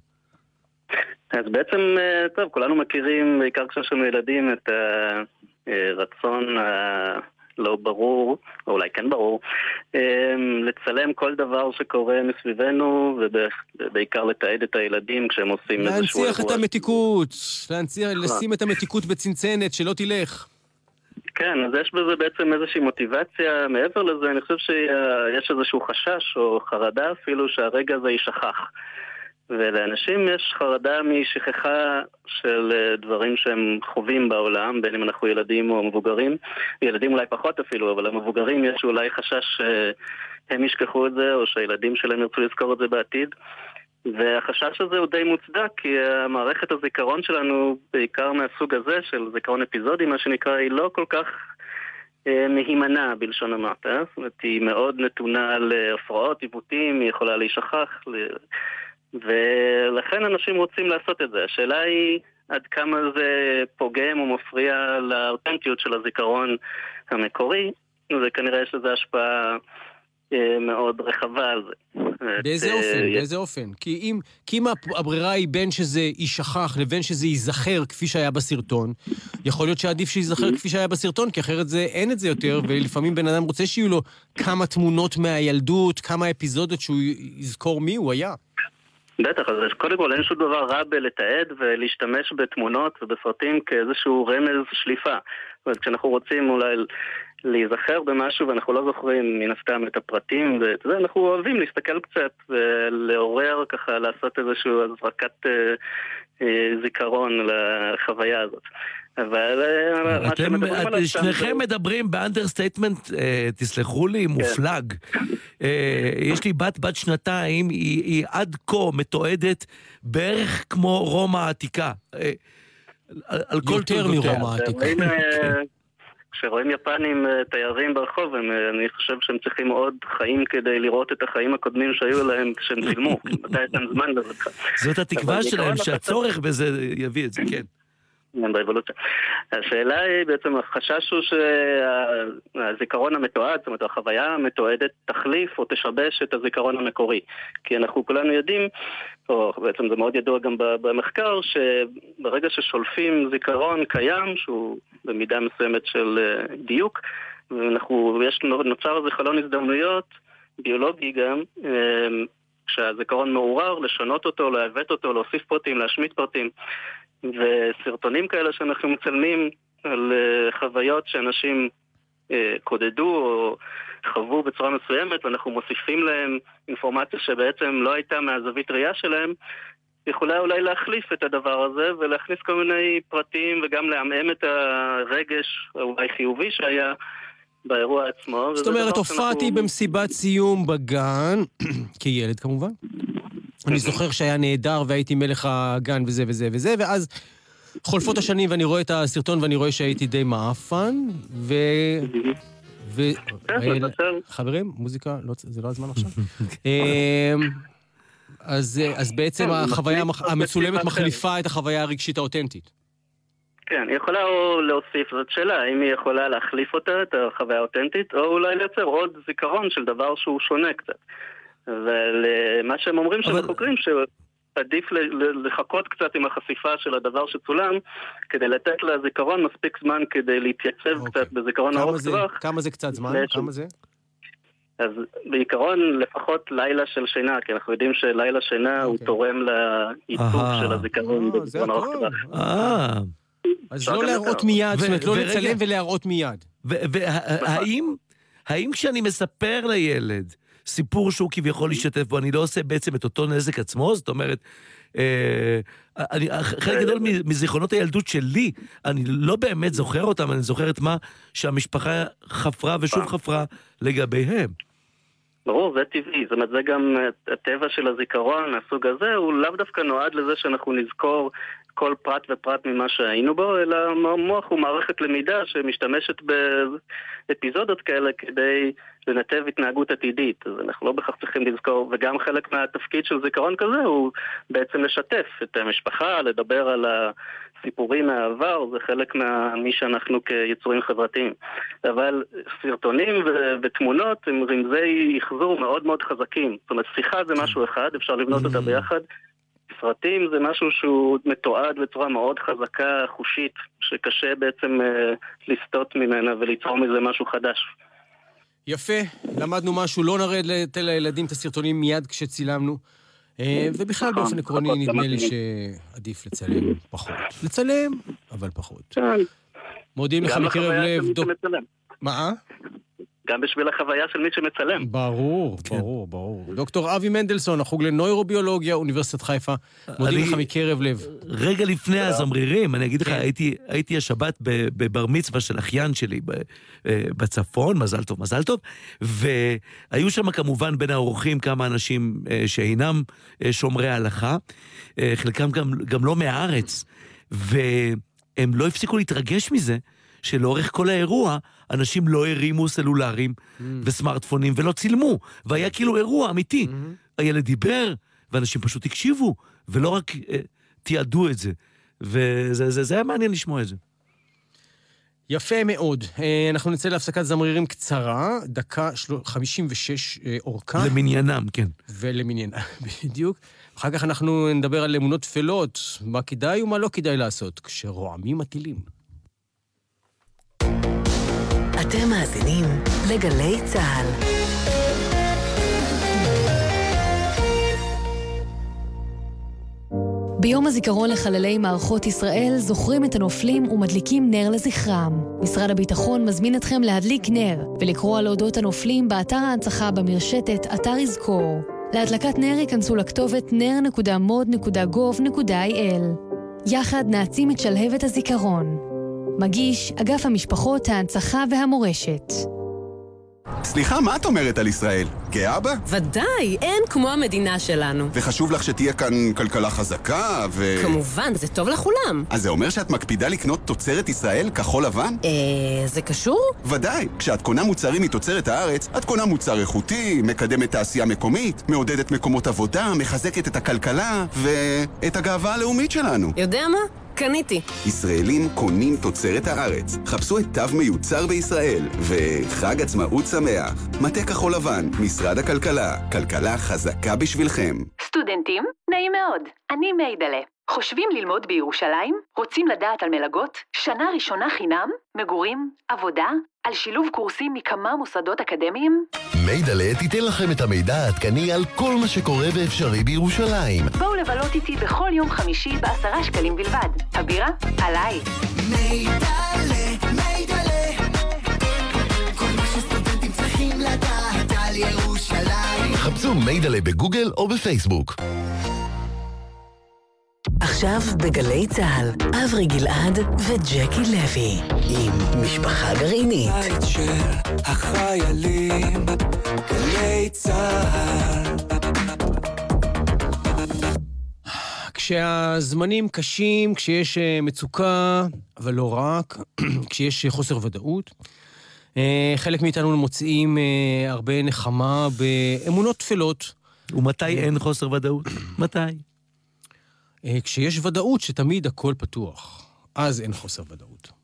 אז בעצם, טוב, כולנו מכירים, בעיקר כשיש לנו ילדים, את הרצון לא ברור, או אולי כן ברור, לצלם כל דבר שקורה מסביבנו, ובעיקר לתעד את הילדים כשהם עושים איזשהו אירוע. להנציח את המתיקות, להנציח, לשים את המתיקות בצנצנת, שלא תלך. כן, אז יש בזה בעצם איזושהי מוטיבציה. מעבר לזה, אני חושב שיש איזשהו חשש או חרדה אפילו שהרגע הזה יישכח. ולאנשים יש חרדה משכחה של דברים שהם חווים בעולם, בין אם אנחנו ילדים או מבוגרים. ילדים אולי פחות אפילו, אבל המבוגרים יש אולי חשש שהם ישכחו את זה, או שהילדים שלהם ירצו לזכור את זה בעתיד. והחשש הזה הוא די מוצדק, כי המערכת הזיכרון שלנו, בעיקר מהסוג הזה, של זיכרון אפיזודי, מה שנקרא, היא לא כל כך מהימנה בלשון המעטה. זאת אומרת, היא מאוד נתונה להפרעות, עיוותים, היא יכולה להישכח, ולכן אנשים רוצים לעשות את זה. השאלה היא עד כמה זה פוגם או מפריע לאותנטיות של הזיכרון המקורי, וכנראה יש לזה השפעה מאוד רחבה על זה. באיזה אופן? באיזה אופן? כי אם, כי אם הברירה היא בין שזה יישכח לבין שזה ייזכר כפי שהיה בסרטון, יכול להיות שעדיף שיזכר כפי שהיה בסרטון, כי אחרת זה, אין את זה יותר, ולפעמים בן אדם רוצה שיהיו לו כמה תמונות מהילדות, כמה אפיזודות שהוא יזכור מי הוא היה. בטח, אז קודם כל אין שום דבר רע בלתעד ולהשתמש בתמונות ובסרטים כאיזשהו רמז שליפה. זאת אומרת, כשאנחנו רוצים אולי להיזכר במשהו ואנחנו לא זוכרים מן הסתם את הפרטים ואת זה, אנחנו אוהבים להסתכל קצת ולעורר ככה, לעשות איזשהו הזרקת אה, אה, זיכרון לחוויה הזאת. אבל אתם, שניכם מדברים באנדרסטייטמנט, תסלחו לי, מופלג. יש לי בת בת שנתיים, היא עד כה מתועדת בערך כמו רומא העתיקה. יותר מרומא העתיקה. כשרואים יפנים תיירים ברחוב, אני חושב שהם צריכים עוד חיים כדי לראות את החיים הקודמים שהיו להם כשהם צילמו. מתי יש זמן לזה? זאת התקווה שלהם, שהצורך בזה יביא את זה, כן. באבולוציה. השאלה היא בעצם, החשש הוא שהזיכרון המתועד, זאת אומרת, החוויה המתועדת תחליף או תשבש את הזיכרון המקורי. כי אנחנו כולנו יודעים, או בעצם זה מאוד ידוע גם במחקר, שברגע ששולפים זיכרון קיים, שהוא במידה מסוימת של דיוק, ואנחנו, יש נוצר איזה חלון הזדמנויות, ביולוגי גם, כשהזיכרון מעורר, לשנות אותו, להעוות אותו, להוסיף פרטים, להשמיט פרטים. וסרטונים כאלה שאנחנו מצלמים על חוויות שאנשים קודדו או חוו בצורה מסוימת, ואנחנו מוסיפים להם אינפורמציה שבעצם לא הייתה מהזווית ראייה שלהם, יכולה אולי להחליף את הדבר הזה ולהכניס כל מיני פרטים וגם לעמעם את הרגש אולי חיובי שהיה באירוע עצמו. זאת אומרת, הופעתי במסיבת סיום בגן, כילד כמובן. אני זוכר שהיה נהדר והייתי מלך הגן וזה וזה וזה, ואז חולפות השנים ואני רואה את הסרטון ואני רואה שהייתי די מאפן, ו... ו... חברים, מוזיקה, זה לא הזמן עכשיו. אז בעצם החוויה המצולמת מחליפה את החוויה הרגשית האותנטית. כן, היא יכולה או להוסיף, זאת שאלה, האם היא יכולה להחליף אותה, את החוויה האותנטית, או אולי לייצר עוד זיכרון של דבר שהוא שונה קצת. ומה שהם אומרים של החוקרים, שעדיף לחכות קצת עם החשיפה של הדבר שצולם, כדי לתת לזיכרון מספיק זמן כדי להתייצב קצת בזיכרון ארוך טווח. כמה זה קצת זמן? כמה זה? אז בעיקרון לפחות לילה של שינה, כי אנחנו יודעים שלילה שינה הוא תורם לעיצוב של הזיכרון בזיכרון ארוך טווח. אה... אז לא להראות מיד, זאת אומרת, לא לצלם ולהראות מיד. והאם, האם כשאני מספר לילד סיפור שהוא כביכול להשתתף בו, אני לא עושה בעצם את אותו נזק עצמו? זאת אומרת, חלק גדול מזיכרונות הילדות שלי, אני לא באמת זוכר אותם, אני זוכר את מה שהמשפחה חפרה ושוב חפרה לגביהם. ברור, זה טבעי, זאת אומרת, זה גם הטבע של הזיכרון, הסוג הזה, הוא לאו דווקא נועד לזה שאנחנו נזכור כל פרט ופרט ממה שהיינו בו, אלא המוח הוא מערכת למידה שמשתמשת באפיזודות כאלה כדי לנתב התנהגות עתידית. אז אנחנו לא בכך צריכים לזכור, וגם חלק מהתפקיד של זיכרון כזה הוא בעצם לשתף את המשפחה, לדבר על הסיפורים מהעבר, זה חלק ממי שאנחנו כיצורים חברתיים. אבל סרטונים ו- ותמונות הם רמזי יחזור מאוד מאוד חזקים. זאת אומרת, שיחה זה משהו אחד, אפשר לבנות אותה ביחד. סרטים זה משהו שהוא מתועד בצורה מאוד חזקה, חושית, שקשה בעצם אה, לסטות ממנה וליצור מזה משהו חדש. יפה, למדנו משהו, לא נרד לתל הילדים את הסרטונים מיד כשצילמנו, אה, ובכלל באופן עקרוני נדמה לי שעדיף לצלם פחות. לצלם, אבל פחות. מודיעים לך מקרב לב... מה? גם בשביל החוויה של מי שמצלם. ברור, ברור, ברור. דוקטור אבי מנדלסון, החוג לנוירוביולוגיה, אוניברסיטת חיפה, מודיעים לך מקרב לב. רגע לפני הזמרירים, אני אגיד לך, הייתי השבת בבר מצווה של אחיין שלי בצפון, מזל טוב, מזל טוב, והיו שם כמובן בין האורחים כמה אנשים שאינם שומרי ההלכה, חלקם גם לא מהארץ, והם לא הפסיקו להתרגש מזה, שלאורך כל האירוע, אנשים לא הרימו סלולרים mm. וסמארטפונים ולא צילמו, והיה כאילו אירוע אמיתי. Mm-hmm. הילד דיבר, ואנשים פשוט הקשיבו, ולא רק אה, תיעדו את זה. וזה זה, זה היה מעניין לשמוע את זה. יפה מאוד. אה, אנחנו נצא להפסקת זמרירים קצרה, דקה חמישים ושש אה, אורכה. למניינם, כן. ולמניינם, בדיוק. אחר כך אנחנו נדבר על אמונות תפלות, מה כדאי ומה לא כדאי לעשות, כשרועמים הטילים. אתם מאזינים לגלי צהל. ביום הזיכרון לחללי מערכות ישראל זוכרים את הנופלים ומדליקים נר לזכרם. משרד הביטחון מזמין אתכם להדליק נר ולקרוא על אודות הנופלים באתר ההנצחה במרשתת אתר יזכור. להדלקת נר ייכנסו לכתובת נר נקודה מוד נקודה גוב נקודה איי אל. יחד נעצים את שלהבת הזיכרון. מגיש אגף המשפחות, ההנצחה והמורשת. סליחה, מה את אומרת על ישראל? גאה בה? ודאי, אין כמו המדינה שלנו. וחשוב לך שתהיה כאן כלכלה חזקה ו... כמובן, זה טוב לכולם. אז זה אומר שאת מקפידה לקנות תוצרת ישראל כחול לבן? אה, זה קשור? ודאי, כשאת קונה מוצרים מתוצרת הארץ, את קונה מוצר איכותי, מקדמת תעשייה מקומית, מעודדת מקומות עבודה, מחזקת את הכלכלה ואת הגאווה הלאומית שלנו. יודע מה? קניתי. ישראלים קונים תוצרת הארץ. חפשו את תו מיוצר בישראל, וחג עצמאות שמח. מטה כחול לבן, משרד הכלכלה. כלכלה חזקה בשבילכם. סטודנטים, נעים מאוד. אני מיידלה. חושבים ללמוד בירושלים? רוצים לדעת על מלגות? שנה ראשונה חינם? מגורים? עבודה? על שילוב קורסים מכמה מוסדות אקדמיים? מיידלה תיתן לכם את המידע העדכני על כל מה שקורה ואפשרי בירושלים. בואו לבלות איתי בכל יום חמישי בעשרה שקלים בלבד. הבירה? עליי. מיידלה, מיידלה, כל מה שסטודנטים צריכים לדעת על ירושלים. חפשו מיידלה בגוגל או בפייסבוק. עכשיו בגלי צהל, אברי גלעד וג'קי לוי, עם משפחה גרעינית. בית של החיילים, גלי צהל. כשהזמנים קשים, כשיש אה, מצוקה, אבל לא רק, כשיש חוסר ודאות, אה, חלק מאיתנו מוצאים אה, הרבה נחמה באמונות תפלות. ומתי אין חוסר ודאות? מתי? אה, כשיש ודאות שתמיד הכל פתוח, אז אין חוסר ודאות.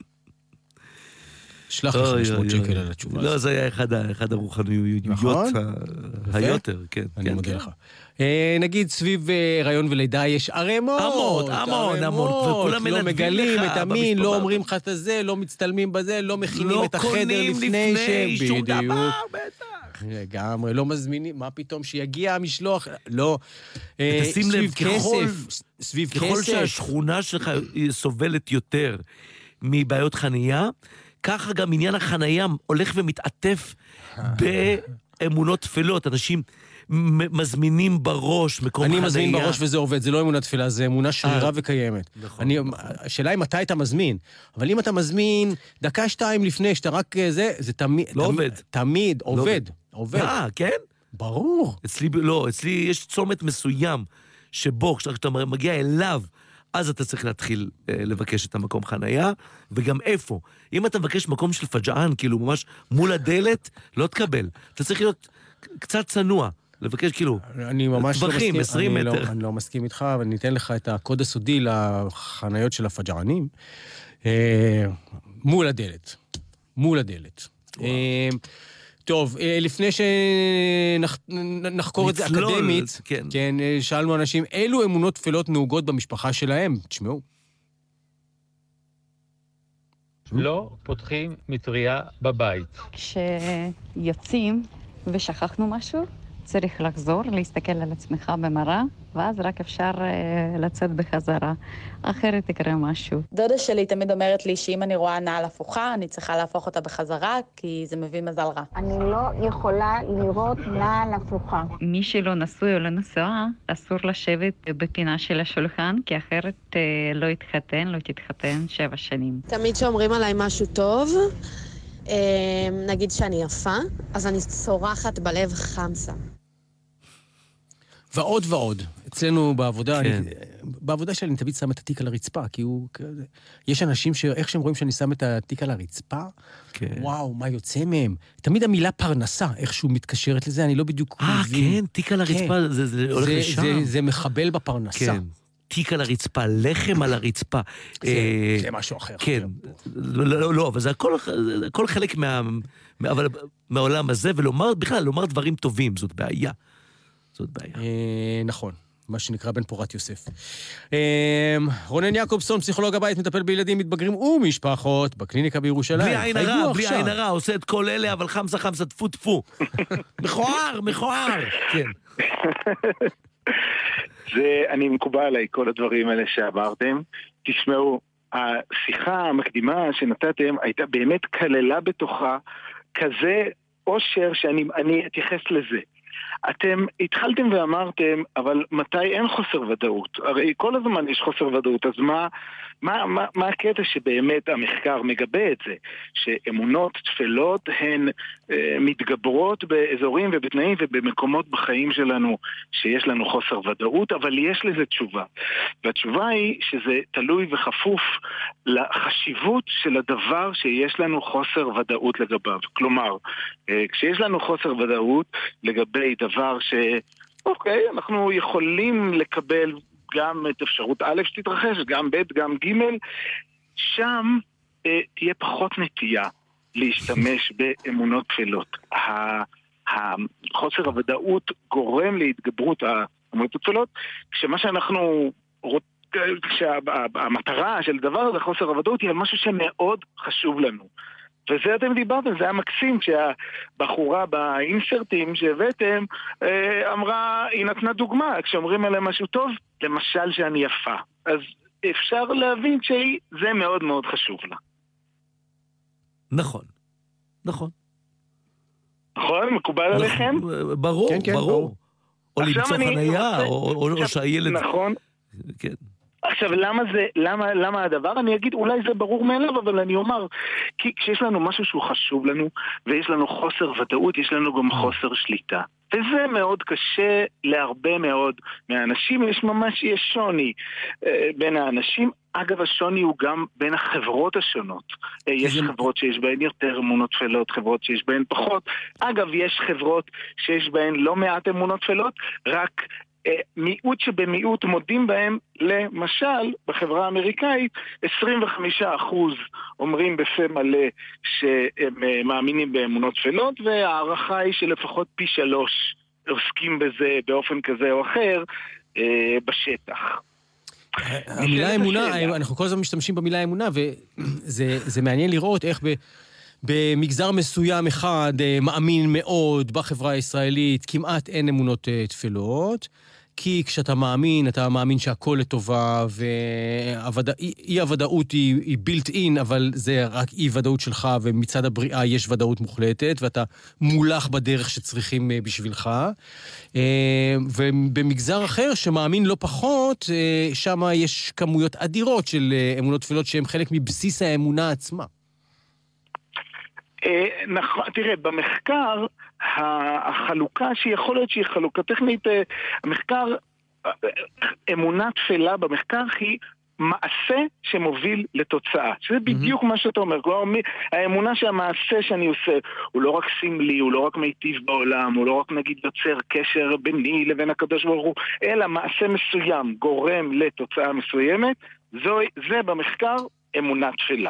שלח לי חמש מאות שקל על התשובה. לא, זה היה אחד הרוחניות היותר, כן. אני מודה לך. נגיד סביב הריון ולידה יש ערימות. המון, המון, המון. לא מגלים את המין, לא אומרים לך את זה, לא מצטלמים בזה, לא מכינים את החדר לפני ש... שום דבר, בטח. לגמרי, לא מזמינים, מה פתאום שיגיע המשלוח? לא. תשים לב, סביב כסף. ככל שהשכונה שלך סובלת יותר מבעיות חנייה, ככה גם עניין החנייה הולך ומתעטף באמונות תפלות. אנשים מזמינים בראש מקום חנייה. אני מזמין בראש וזה עובד, זה לא אמונה תפילה, זה אמונה שרירה וקיימת. השאלה אם מתי אתה מזמין, אבל אם אתה מזמין דקה שתיים לפני שאתה רק זה, זה תמיד... לא עובד. תמיד עובד. עובד. אה, כן? ברור. אצלי, לא, אצלי יש צומת מסוים שבו, כשאתה מגיע אליו, אז אתה צריך להתחיל אה, לבקש את המקום חנייה, וגם איפה. אם אתה מבקש מקום של פג'ען, כאילו ממש מול הדלת, לא תקבל. אתה צריך להיות קצת צנוע, לבקש כאילו... אני ממש טווחים, לא מסכים, עשרים אני מטר. לא, אני לא מסכים איתך, אבל אני אתן לך את הקוד הסודי לחניות של הפג'ענים. אה, מול הדלת. מול הדלת. אה, טוב, לפני שנחקור את זה אקדמית, כן. כן, שאלנו אנשים, אילו אמונות תפלות נהוגות במשפחה שלהם? תשמעו. לא פותחים מטריה בבית. כשיוצאים ושכחנו משהו, צריך לחזור, להסתכל על עצמך במראה, ואז רק אפשר uh, לצאת בחזרה. אחרת יקרה משהו. דודה שלי תמיד אומרת לי שאם אני רואה נעל הפוכה, אני צריכה להפוך אותה בחזרה, כי זה מביא מזל רע. אני לא יכולה לראות נעל הפוכה. מי שלא נשוי או לא נשואה, אסור לשבת בפינה של השולחן, כי אחרת uh, לא יתחתן, לא תתחתן שבע שנים. תמיד שאומרים עליי משהו טוב, נגיד שאני יפה, אז אני צורחת בלב חמסה. ועוד ועוד. אצלנו בעבודה, כן. אני, בעבודה שלי אני תמיד שם את התיק על הרצפה, כי הוא כזה... יש אנשים שאיך שהם רואים שאני שם את התיק על הרצפה, כן. וואו, מה יוצא מהם? תמיד המילה פרנסה, איכשהו מתקשרת לזה, אני לא בדיוק אה, מבין. כן, תיק על הרצפה, כן. זה, זה הולך זה, לשם. זה, זה מחבל בפרנסה. כן. תיק על הרצפה, לחם על הרצפה. זה, אה, זה משהו אחר. כן. לא, לא, לא, אבל זה הכל, הכל חלק מה, אבל, מהעולם הזה, ולומר, בכלל, לומר דברים טובים, זאת בעיה. זאת בעיה. אה, נכון. מה שנקרא בן פורת יוסף. אה, רונן יעקובסון, פסיכולוג הבית, מטפל בילדים מתבגרים ומשפחות בקליניקה בירושלים. בלי עין הרע, בלי עין הרע, עושה את כל אלה, אבל חמסה חמסה, טפו טפו. מכוער, מכוער. כן. זה, אני מקובל עליי כל הדברים האלה שאמרתם. תשמעו, השיחה המקדימה שנתתם הייתה באמת כללה בתוכה כזה אושר שאני אני אתייחס לזה. אתם התחלתם ואמרתם, אבל מתי אין חוסר ודאות? הרי כל הזמן יש חוסר ודאות, אז מה, מה, מה, מה הקטע שבאמת המחקר מגבה את זה? שאמונות תפלות הן אה, מתגברות באזורים ובתנאים ובמקומות בחיים שלנו שיש לנו חוסר ודאות, אבל יש לזה תשובה. והתשובה היא שזה תלוי וחפוף לחשיבות של הדבר שיש לנו חוסר ודאות לגביו. כלומר, אה, כשיש לנו חוסר ודאות לגבי דבר ש... אוקיי, אנחנו יכולים לקבל גם את אפשרות א' שתתרחש, גם ב', גם ג', שם אה, תהיה פחות נטייה להשתמש באמונות תפלות. החוסר הוודאות גורם להתגברות האמונות התפלות, כשמה שאנחנו רוצים, כשהמטרה של דבר הזה, חוסר הוודאות, היא על משהו שמאוד חשוב לנו. וזה אתם דיברתם, זה היה מקסים כשהבחורה באינסרטים שהבאתם אמרה, היא נתנה דוגמה, כשאומרים עליה משהו טוב, למשל שאני יפה. אז אפשר להבין שזה מאוד מאוד חשוב לה. נכון, נכון. נכון? מקובל עליכם? ברור, ברור. או למצוא חנייה, או שהילד... נכון. כן. עכשיו, למה זה, למה, למה הדבר? אני אגיד, אולי זה ברור מאליו, אבל אני אומר, כי כשיש לנו משהו שהוא חשוב לנו, ויש לנו חוסר ודאות, יש לנו גם חוסר שליטה. וזה מאוד קשה להרבה מאוד מהאנשים, יש ממש, יש שוני אה, בין האנשים. אגב, השוני הוא גם בין החברות השונות. אה, יש חברות שיש בהן יותר אמונות תפלות, חברות שיש בהן פחות. אגב, יש חברות שיש בהן לא מעט אמונות תפלות, רק מיעוט שבמיעוט מודים בהם. למשל, בחברה האמריקאית, עשרים וחמישה אחוז אומרים בפה מלא שהם מאמינים באמונות תפלות, והערכה היא שלפחות פי שלוש עוסקים בזה באופן כזה או אחר בשטח. המילה אמונה, אנחנו כל הזמן משתמשים במילה אמונה, וזה מעניין לראות איך ב... במגזר מסוים אחד מאמין מאוד בחברה הישראלית, כמעט אין אמונות תפלות, כי כשאתה מאמין, אתה מאמין שהכל לטובה, ואי הוודאות היא, היא built in, אבל זה רק אי ודאות שלך, ומצד הבריאה יש ודאות מוחלטת, ואתה מולך בדרך שצריכים בשבילך. ובמגזר אחר שמאמין לא פחות, שם יש כמויות אדירות של אמונות תפלות, שהן חלק מבסיס האמונה עצמה. נכון, תראה, במחקר החלוקה שיכול להיות שהיא חלוקה טכנית, המחקר, אמונה תפלה במחקר היא מעשה שמוביל לתוצאה, שזה בדיוק מה שאתה אומר. כלומר, האמונה שהמעשה שאני עושה הוא לא רק סמלי, הוא לא רק מיטיב בעולם, הוא לא רק נגיד יוצר קשר ביני לבין הקדוש ברוך הוא, אלא מעשה מסוים גורם לתוצאה מסוימת, זה במחקר אמונה תפלה.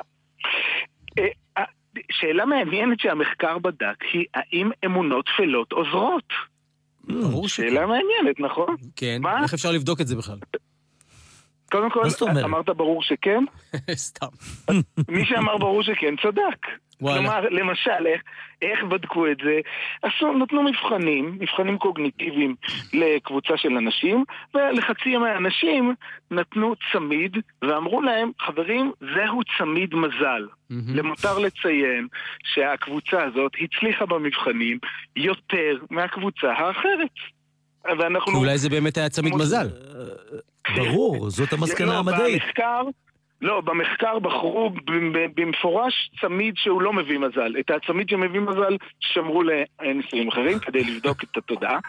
שאלה מעניינת שהמחקר בדק היא האם אמונות תפלות עוזרות. שאלה מעניינת, נכון? כן, איך אפשר לבדוק את זה בכלל? קודם כל, אמרת ברור שכן? סתם. מי שאמר ברור שכן צדק. כלומר, למשל, איך, איך בדקו את זה? עשו, נתנו מבחנים, מבחנים קוגניטיביים לקבוצה של אנשים, ולחצי מהאנשים נתנו צמיד, ואמרו להם, חברים, זהו צמיד מזל. למותר לציין שהקבוצה הזאת הצליחה במבחנים יותר מהקבוצה האחרת. ואנחנו... אולי זה באמת היה צמיד מזל. ברור, זאת המסקנה המדעית. במחקר... לא, במחקר בחרו במפורש צמיד שהוא לא מביא מזל. את הצמיד שמביא מזל שמרו לניסויים אחרים כדי לבדוק את התודעה.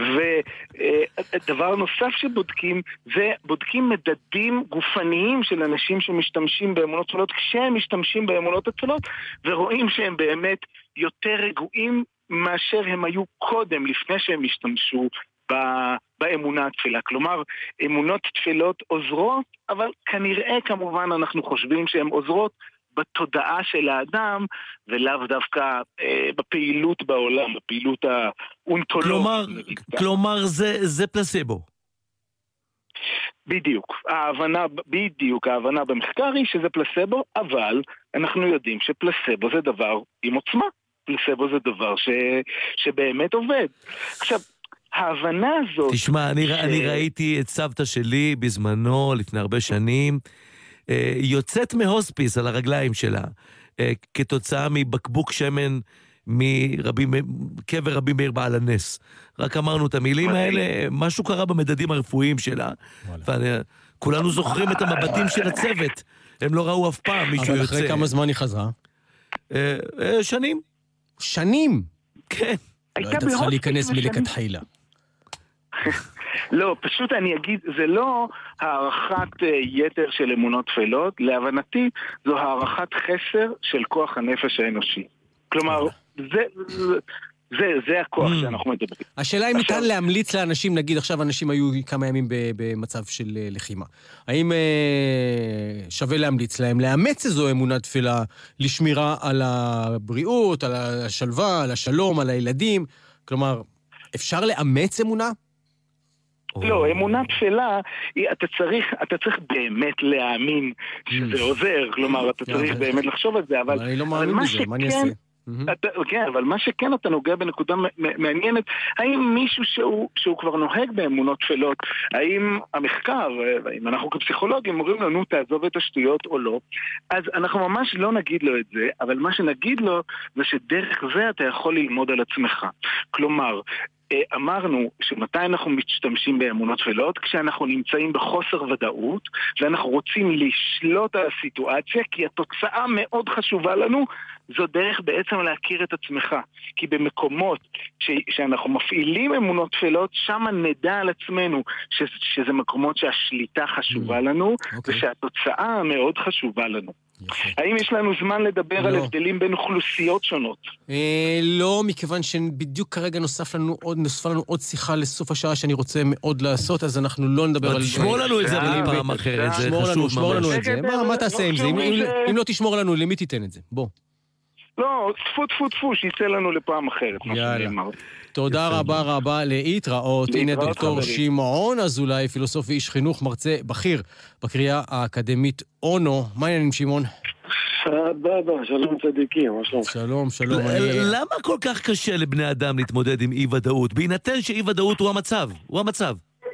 ודבר נוסף שבודקים, זה בודקים מדדים גופניים של אנשים שמשתמשים באמונות תפלות, כשהם משתמשים באמונות התפלות, ורואים שהם באמת יותר רגועים מאשר הם היו קודם, לפני שהם השתמשו באמונה התפלה. כלומר, אמונות תפלות עוזרות, אבל כנראה כמובן אנחנו חושבים שהן עוזרות בתודעה של האדם, ולאו דווקא אה, בפעילות בעולם, בפעילות האונתולוגית. כלומר, כלומר זה, זה פלסבו. בדיוק. ההבנה, בדיוק, ההבנה במחקר היא שזה פלסבו, אבל אנחנו יודעים שפלסבו זה דבר עם עוצמה. פלסבו זה דבר ש, שבאמת עובד. עכשיו, ההבנה הזאת... תשמע, אני, ש... אני ראיתי את סבתא שלי בזמנו, לפני הרבה שנים, יוצאת מהוספיס על הרגליים שלה, כתוצאה מבקבוק שמן מרבי, קבר רבי מאיר בעל הנס. רק אמרנו את המילים האלה, משהו קרה במדדים הרפואיים שלה, וכולנו זוכרים את המבטים של הצוות. הם לא ראו אף פעם מישהו יוצא. אבל אחרי כמה זמן היא חזרה? שנים. שנים? כן. לא הייתה צריכה להיכנס מלכתחילה. לא, פשוט אני אגיד, זה לא הערכת יתר של אמונות תפלות, להבנתי זו הערכת חסר של כוח הנפש האנושי. כלומר, זה... זה, זה הכוח שאנחנו מדברים. השאלה אם ניתן להמליץ לאנשים, נגיד עכשיו אנשים היו כמה ימים במצב של לחימה. האם שווה להמליץ להם לאמץ איזו אמונה תפלה לשמירה על הבריאות, על השלווה, על השלום, על הילדים? כלומר, אפשר לאמץ אמונה? לא, אמונה תפלה, אתה צריך, אתה צריך באמת להאמין שזה עוזר. כלומר, אתה צריך באמת לחשוב על זה, אבל... אני לא מאמין בזה, מה אני אעשה? כן, אבל מה שכן אתה נוגע בנקודה מעניינת, האם מישהו שהוא, שהוא כבר נוהג באמונות תפלות, האם המחקר, אם אנחנו כפסיכולוגים אומרים לנו תעזוב את השטויות או לא, אז אנחנו ממש לא נגיד לו את זה, אבל מה שנגיד לו זה שדרך זה אתה יכול ללמוד על עצמך. כלומר, אמרנו שמתי אנחנו משתמשים באמונות טפלות? כשאנחנו נמצאים בחוסר ודאות, ואנחנו רוצים לשלוט על הסיטואציה, כי התוצאה מאוד חשובה לנו, זו דרך בעצם להכיר את עצמך. כי במקומות ש, שאנחנו מפעילים אמונות טפלות, שם נדע על עצמנו ש, שזה מקומות שהשליטה חשובה לנו, okay. ושהתוצאה מאוד חשובה לנו. יפה. האם יש לנו זמן לדבר לא. על הבדלים בין אוכלוסיות שונות? אה, לא, מכיוון שבדיוק כרגע נוסף לנו עוד, נוספה לנו עוד שיחה לסוף השעה שאני רוצה מאוד לעשות, אז אנחנו לא נדבר על... תשמור לנו את זה בפעם אחרת, זה חשוב. שמור לנו את זה. מה תעשה עם זה? אם לא תשמור לנו, למי תיתן את זה? בוא. לא, תפו תפו תפו, שיצא לנו לפעם אחרת. יאללה. תודה רבה רבה להתראות. הנה דוקטור שמעון אזולאי, פילוסוף ואיש חינוך, מרצה בכיר בקריה האקדמית אונו. מה העניינים, שמעון? סבבה, שלום צדיקים, מה שלום? שלום, שלום. למה כל כך קשה לבני אדם להתמודד עם אי-ודאות? בהינתן שאי-ודאות הוא המצב, הוא המצב.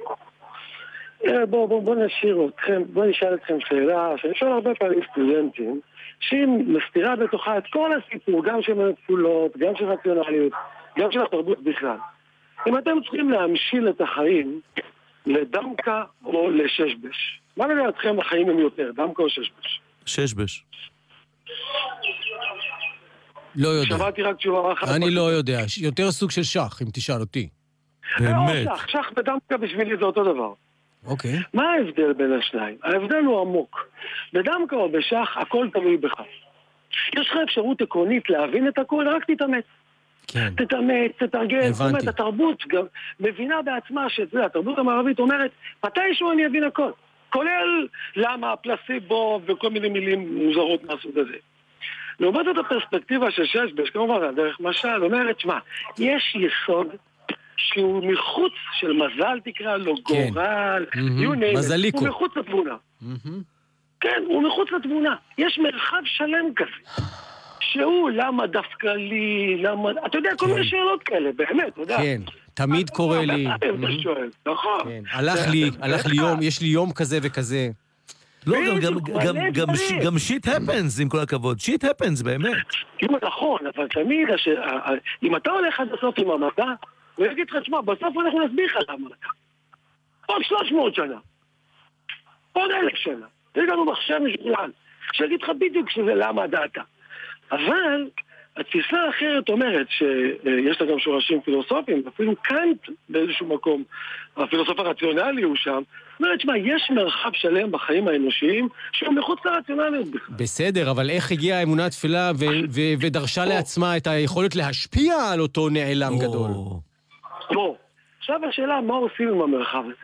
בואו נשאיר אתכם, בואו נשאל אתכם שאלה, שאני שואל הרבה פעמים סטודנטים, שהיא מסתירה בתוכה את כל הסיפור, גם של מנפולות, גם של רציונליות, גם של התרבות בכלל. אם אתם צריכים להמשיל את החיים לדמקה או לששבש, מה לדעתכם החיים הם יותר, דמקה או ששבש? ששבש. לא יודע. שמעתי רק תשובה אחת. אני לא יודע. יותר סוג של שח, אם תשאל אותי. באמת. שח, שח ודמקה בשבילי זה אותו דבר. אוקיי. מה ההבדל בין השניים? ההבדל הוא עמוק. בדמקה או בשח, הכל תלוי בך. יש לך אפשרות עקרונית להבין את הכל, רק תתאמץ. כן. תתאמץ, תתרגל. הבנתי. זאת אומרת, התרבות גם מבינה בעצמה שזה, התרבות המערבית אומרת, מתישהו אני אבין הכל. כולל למה הפלסיבו וכל מיני מילים מוזרות מהסוג הזה. לעומת את הפרספקטיבה של ששבש, כמובן, דרך משל, אומרת, שמה, יש יסוד שהוא מחוץ של מזל, תקרא לו, כן. גורל, mm-hmm. מזליקו. הוא מחוץ לתמונה. Mm-hmm. כן, הוא מחוץ לתמונה. יש מרחב שלם כזה. שהוא למה דווקא לי, למה... אתה יודע, כל מיני שאלות כאלה, באמת, אתה יודע. כן, תמיד קורה לי. נכון. הלך לי, הלך לי יום, יש לי יום כזה וכזה. לא, גם שיט הפנס, עם כל הכבוד. שיט הפנס, באמת. נכון, אבל תמיד, אם אתה הולך עד הסוף עם המדע, הוא יגיד לך, תשמע, בסוף אנחנו נסביר לך למה אתה. עוד שלוש מאות שנה. עוד אלף שנה. יש לנו מחשב משוכלל. שיגיד לך בדיוק שזה למה דעתה. אבל התפיסה האחרת אומרת שיש לה גם שורשים פילוסופיים, אפילו קאנט באיזשהו מקום, הפילוסוף הרציונלי הוא שם, אומרת, שמה, יש מרחב שלם בחיים האנושיים שהוא מחוץ לרציונליות בכלל. בסדר, אבל איך הגיעה האמונה התפילה ו- ו- ודרשה לעצמה את היכולת להשפיע על אותו נעלם גדול? לא. עכשיו השאלה, מה עושים עם המרחב הזה?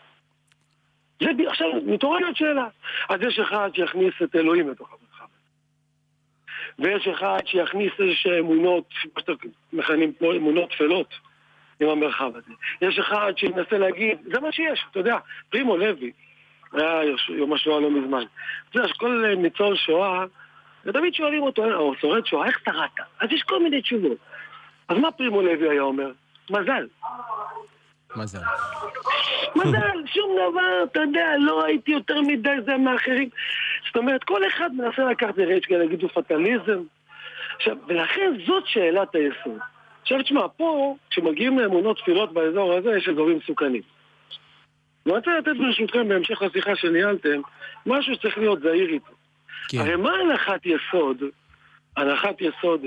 זה עכשיו, מתעוררת שאלה. אז יש אחד שיכניס את אלוהים לתוך המרחב. ויש אחד שיכניס איזושהי אמונות, מה שאתם מכנים כמו אמונות תפלות עם המרחב הזה. יש אחד שינסה להגיד, זה מה שיש, אתה יודע, פרימו לוי, היה יום השואה לא מזמן. אתה יודע, שכל ניצול שואה, ותמיד שואלים אותו, או שורד שואה, איך שרדת? אז יש כל מיני תשובות. אז מה פרימו לוי היה אומר? מזל. מזל. מזל, שום דבר, אתה יודע, לא הייתי יותר מדי זה מאחרים. זאת אומרת, כל אחד מנסה לקחת דרך כדי להגיד הוא פטליזם. עכשיו, ולכן זאת שאלת היסוד. עכשיו, תשמע, פה, כשמגיעים לאמונות תפילות באזור הזה, יש אזורים מסוכנים. אני רוצה לתת ברשותכם בהמשך לשיחה שניהלתם, משהו שצריך להיות זהיר איתו. כן. הרי מה הנחת יסוד? הנחת יסוד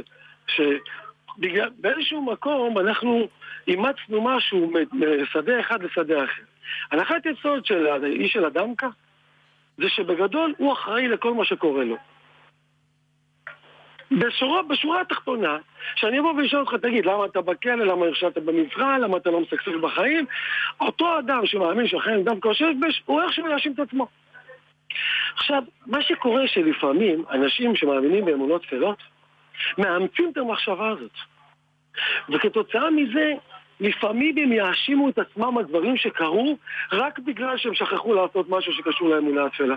שבאיזשהו מקום אנחנו אימצנו משהו משדה אחד לשדה אחר. הנחת יסוד של האיש של הדמקה זה שבגדול הוא אחראי לכל מה שקורה לו. בשורה, בשורה התחתונה, שאני אבוא וישאל אותך, תגיד, למה אתה בכלא, למה הרשעת במבחן, למה אתה לא מסכסך בחיים? אותו אדם שמאמין שהחיים דמקה או ששבש, הוא איכשהו להאשים את עצמו. עכשיו, מה שקורה שלפעמים אנשים שמאמינים באמונות תפלות, מאמצים את המחשבה הזאת. וכתוצאה מזה, לפעמים הם יאשימו את עצמם על דברים שקרו, רק בגלל שהם שכחו לעשות משהו שקשור לאמונה התפלה.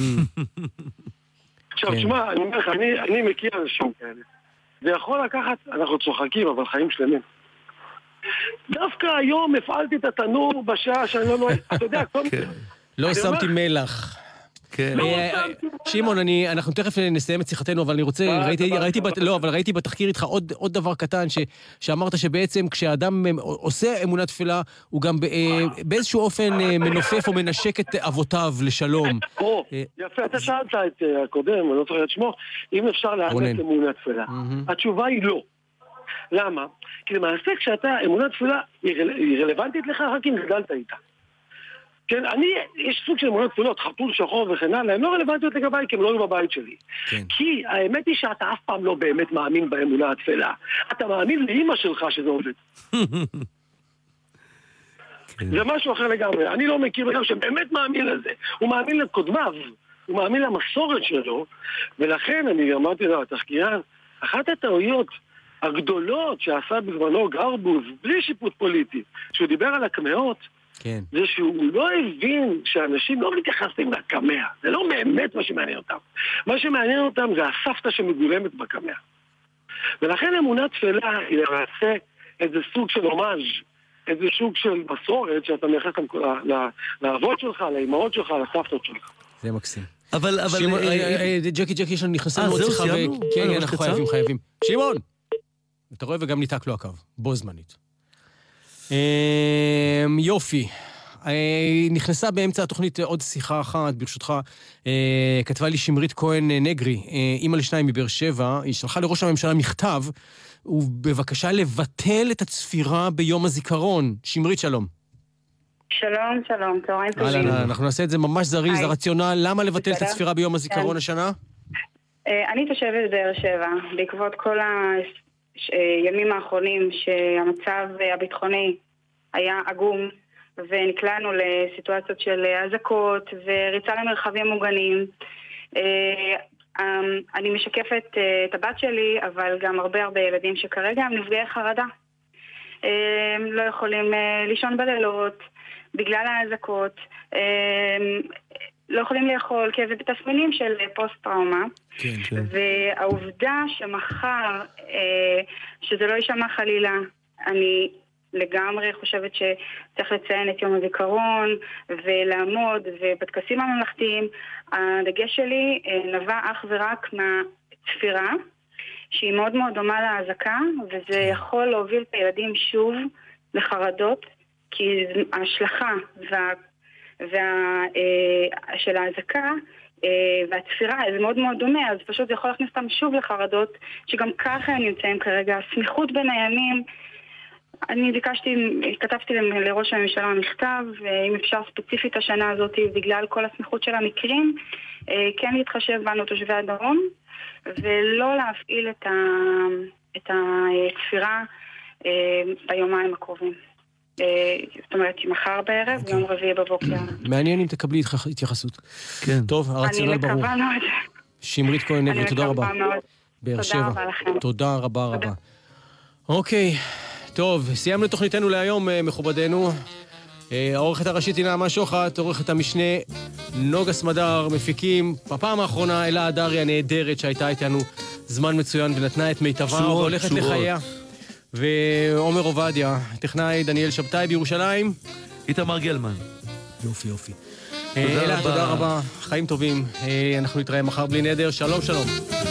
עכשיו, תשמע, אני אומר לך, אני, אני מכיר אנשים כאלה. זה יכול לקחת, אנחנו צוחקים, אבל חיים שלמים. דווקא היום הפעלתי את התנור בשעה שאני לא נועה, אתה יודע, כל... לא שמתי מלח. כן. שמעון, אנחנו תכף נסיים את שיחתנו, אבל אני רוצה, לא, אבל ראיתי בתחקיר איתך עוד דבר קטן, שאמרת שבעצם כשאדם עושה אמונה תפלה, הוא גם באיזשהו אופן מנופף או מנשק את אבותיו לשלום. יפה, אתה שאלת את הקודם, אני לא צריך את שמו, אם אפשר לאמץ אמונה תפלה. התשובה היא לא. למה? כי למעשה כשאתה אמונה תפלה, היא רלוונטית לך רק אם גדלת איתה. כן, אני, יש סוג של אמונות תפולות, חתול, שחור וכן הלאה, הן לא רלוונטיות לגביי, כי הם לא היו בבית שלי. כן. כי האמת היא שאתה אף פעם לא באמת מאמין באמונה התפלה. אתה מאמין לאמא שלך שזה עובד. כן. זה משהו אחר לגמרי. אני לא מכיר בכלל שבאמת מאמין לזה. הוא מאמין לקודמיו, הוא מאמין למסורת שלו, ולכן אני אמרתי לו, התחקירן, אחת הטעויות הגדולות שעשה בזמנו גרבוז, בלי שיפוט פוליטי, שהוא דיבר על הקמאות, כן. זה שהוא לא הבין שאנשים לא מתייחסים לקמע. זה לא באמת מה שמעניין אותם. מה שמעניין אותם זה הסבתא שמגולמת בקמע. ולכן אמונה תפלה היא למעשה איזה סוג של הומאז', איזה סוג של מסורת שאתה מייחס לאבות שלך, לאמהות שלך, לסבתות שלך. זה מקסים. אבל, אבל... ג'קי, ג'קי, יש לנו נכנסים עוד שיחה. כן, אנחנו חייבים, חייבים. שמעון! אתה רואה וגם ניתק לו הקו. בו זמנית. יופי. נכנסה באמצע התוכנית עוד שיחה אחת, ברשותך. כתבה לי שמרית כהן נגרי, אמא לשניים מבאר שבע, היא שלחה לראש הממשלה מכתב, ובבקשה לבטל את הצפירה ביום הזיכרון. שמרית, שלום. שלום, שלום, צהריים טובים. אנחנו נעשה את זה ממש זריז, הרציונל, למה לבטל את הצפירה ביום הזיכרון השנה? אני תושבת באר שבע, בעקבות כל הימים האחרונים שהמצב הביטחוני היה עגום, ונקלענו לסיטואציות של הזקות וריצה למרחבים מוגנים. אני משקפת את הבת שלי, אבל גם הרבה הרבה ילדים שכרגע הם נפגעי חרדה. הם לא יכולים לישון בלילות בגלל ההזקות, לא יכולים לאכול כי זה בתסמינים של פוסט-טראומה. כן, כן. והעובדה שמחר, שזה לא יישמע חלילה, אני לגמרי חושבת שצריך לציין את יום הזיכרון ולעמוד, ובטקסים הממלכתיים הדגש שלי נבע אך ורק מהצפירה, שהיא מאוד מאוד דומה להזקה, וזה יכול להוביל את הילדים שוב לחרדות, כי ההשלכה וה, וה, של ההזקה והצפירה זה מאוד מאוד דומה, אז פשוט זה יכול להכניס אותם שוב לחרדות, שגם ככה הם נמצאים כרגע. סמיכות בין הימים, אני ביקשתי, כתבתי לראש הממשלה מכתב, אם אפשר ספציפית השנה הזאת, בגלל כל הסמיכות של המקרים, כן להתחשב בנו תושבי הדרום, ולא להפעיל את, ה, את הצפירה ביומיים הקרובים. זאת אומרת, מחר בערב, יום רביעי בבוקר. מעניין אם תקבלי התייחסות. כן. טוב, הרציונל ברור. אני מקווה מאוד. שמרית כהן נגרי, תודה רבה. באר שבע. תודה רבה לכם. תודה רבה רבה. אוקיי, טוב, סיימנו את תוכניתנו להיום, מכובדנו. העורכת הראשית היא נעמה שוחט, עורכת המשנה נוגה סמדר, מפיקים בפעם האחרונה אלה אדריה הנהדרת שהייתה איתנו זמן מצוין ונתנה את מיטבה והולכת לחייה. ועומר עובדיה, טכנאי דניאל שבתאי בירושלים. איתמר גלמן. יופי יופי. תודה רבה. תודה רבה, חיים טובים. אנחנו נתראה מחר בלי נדר. שלום שלום.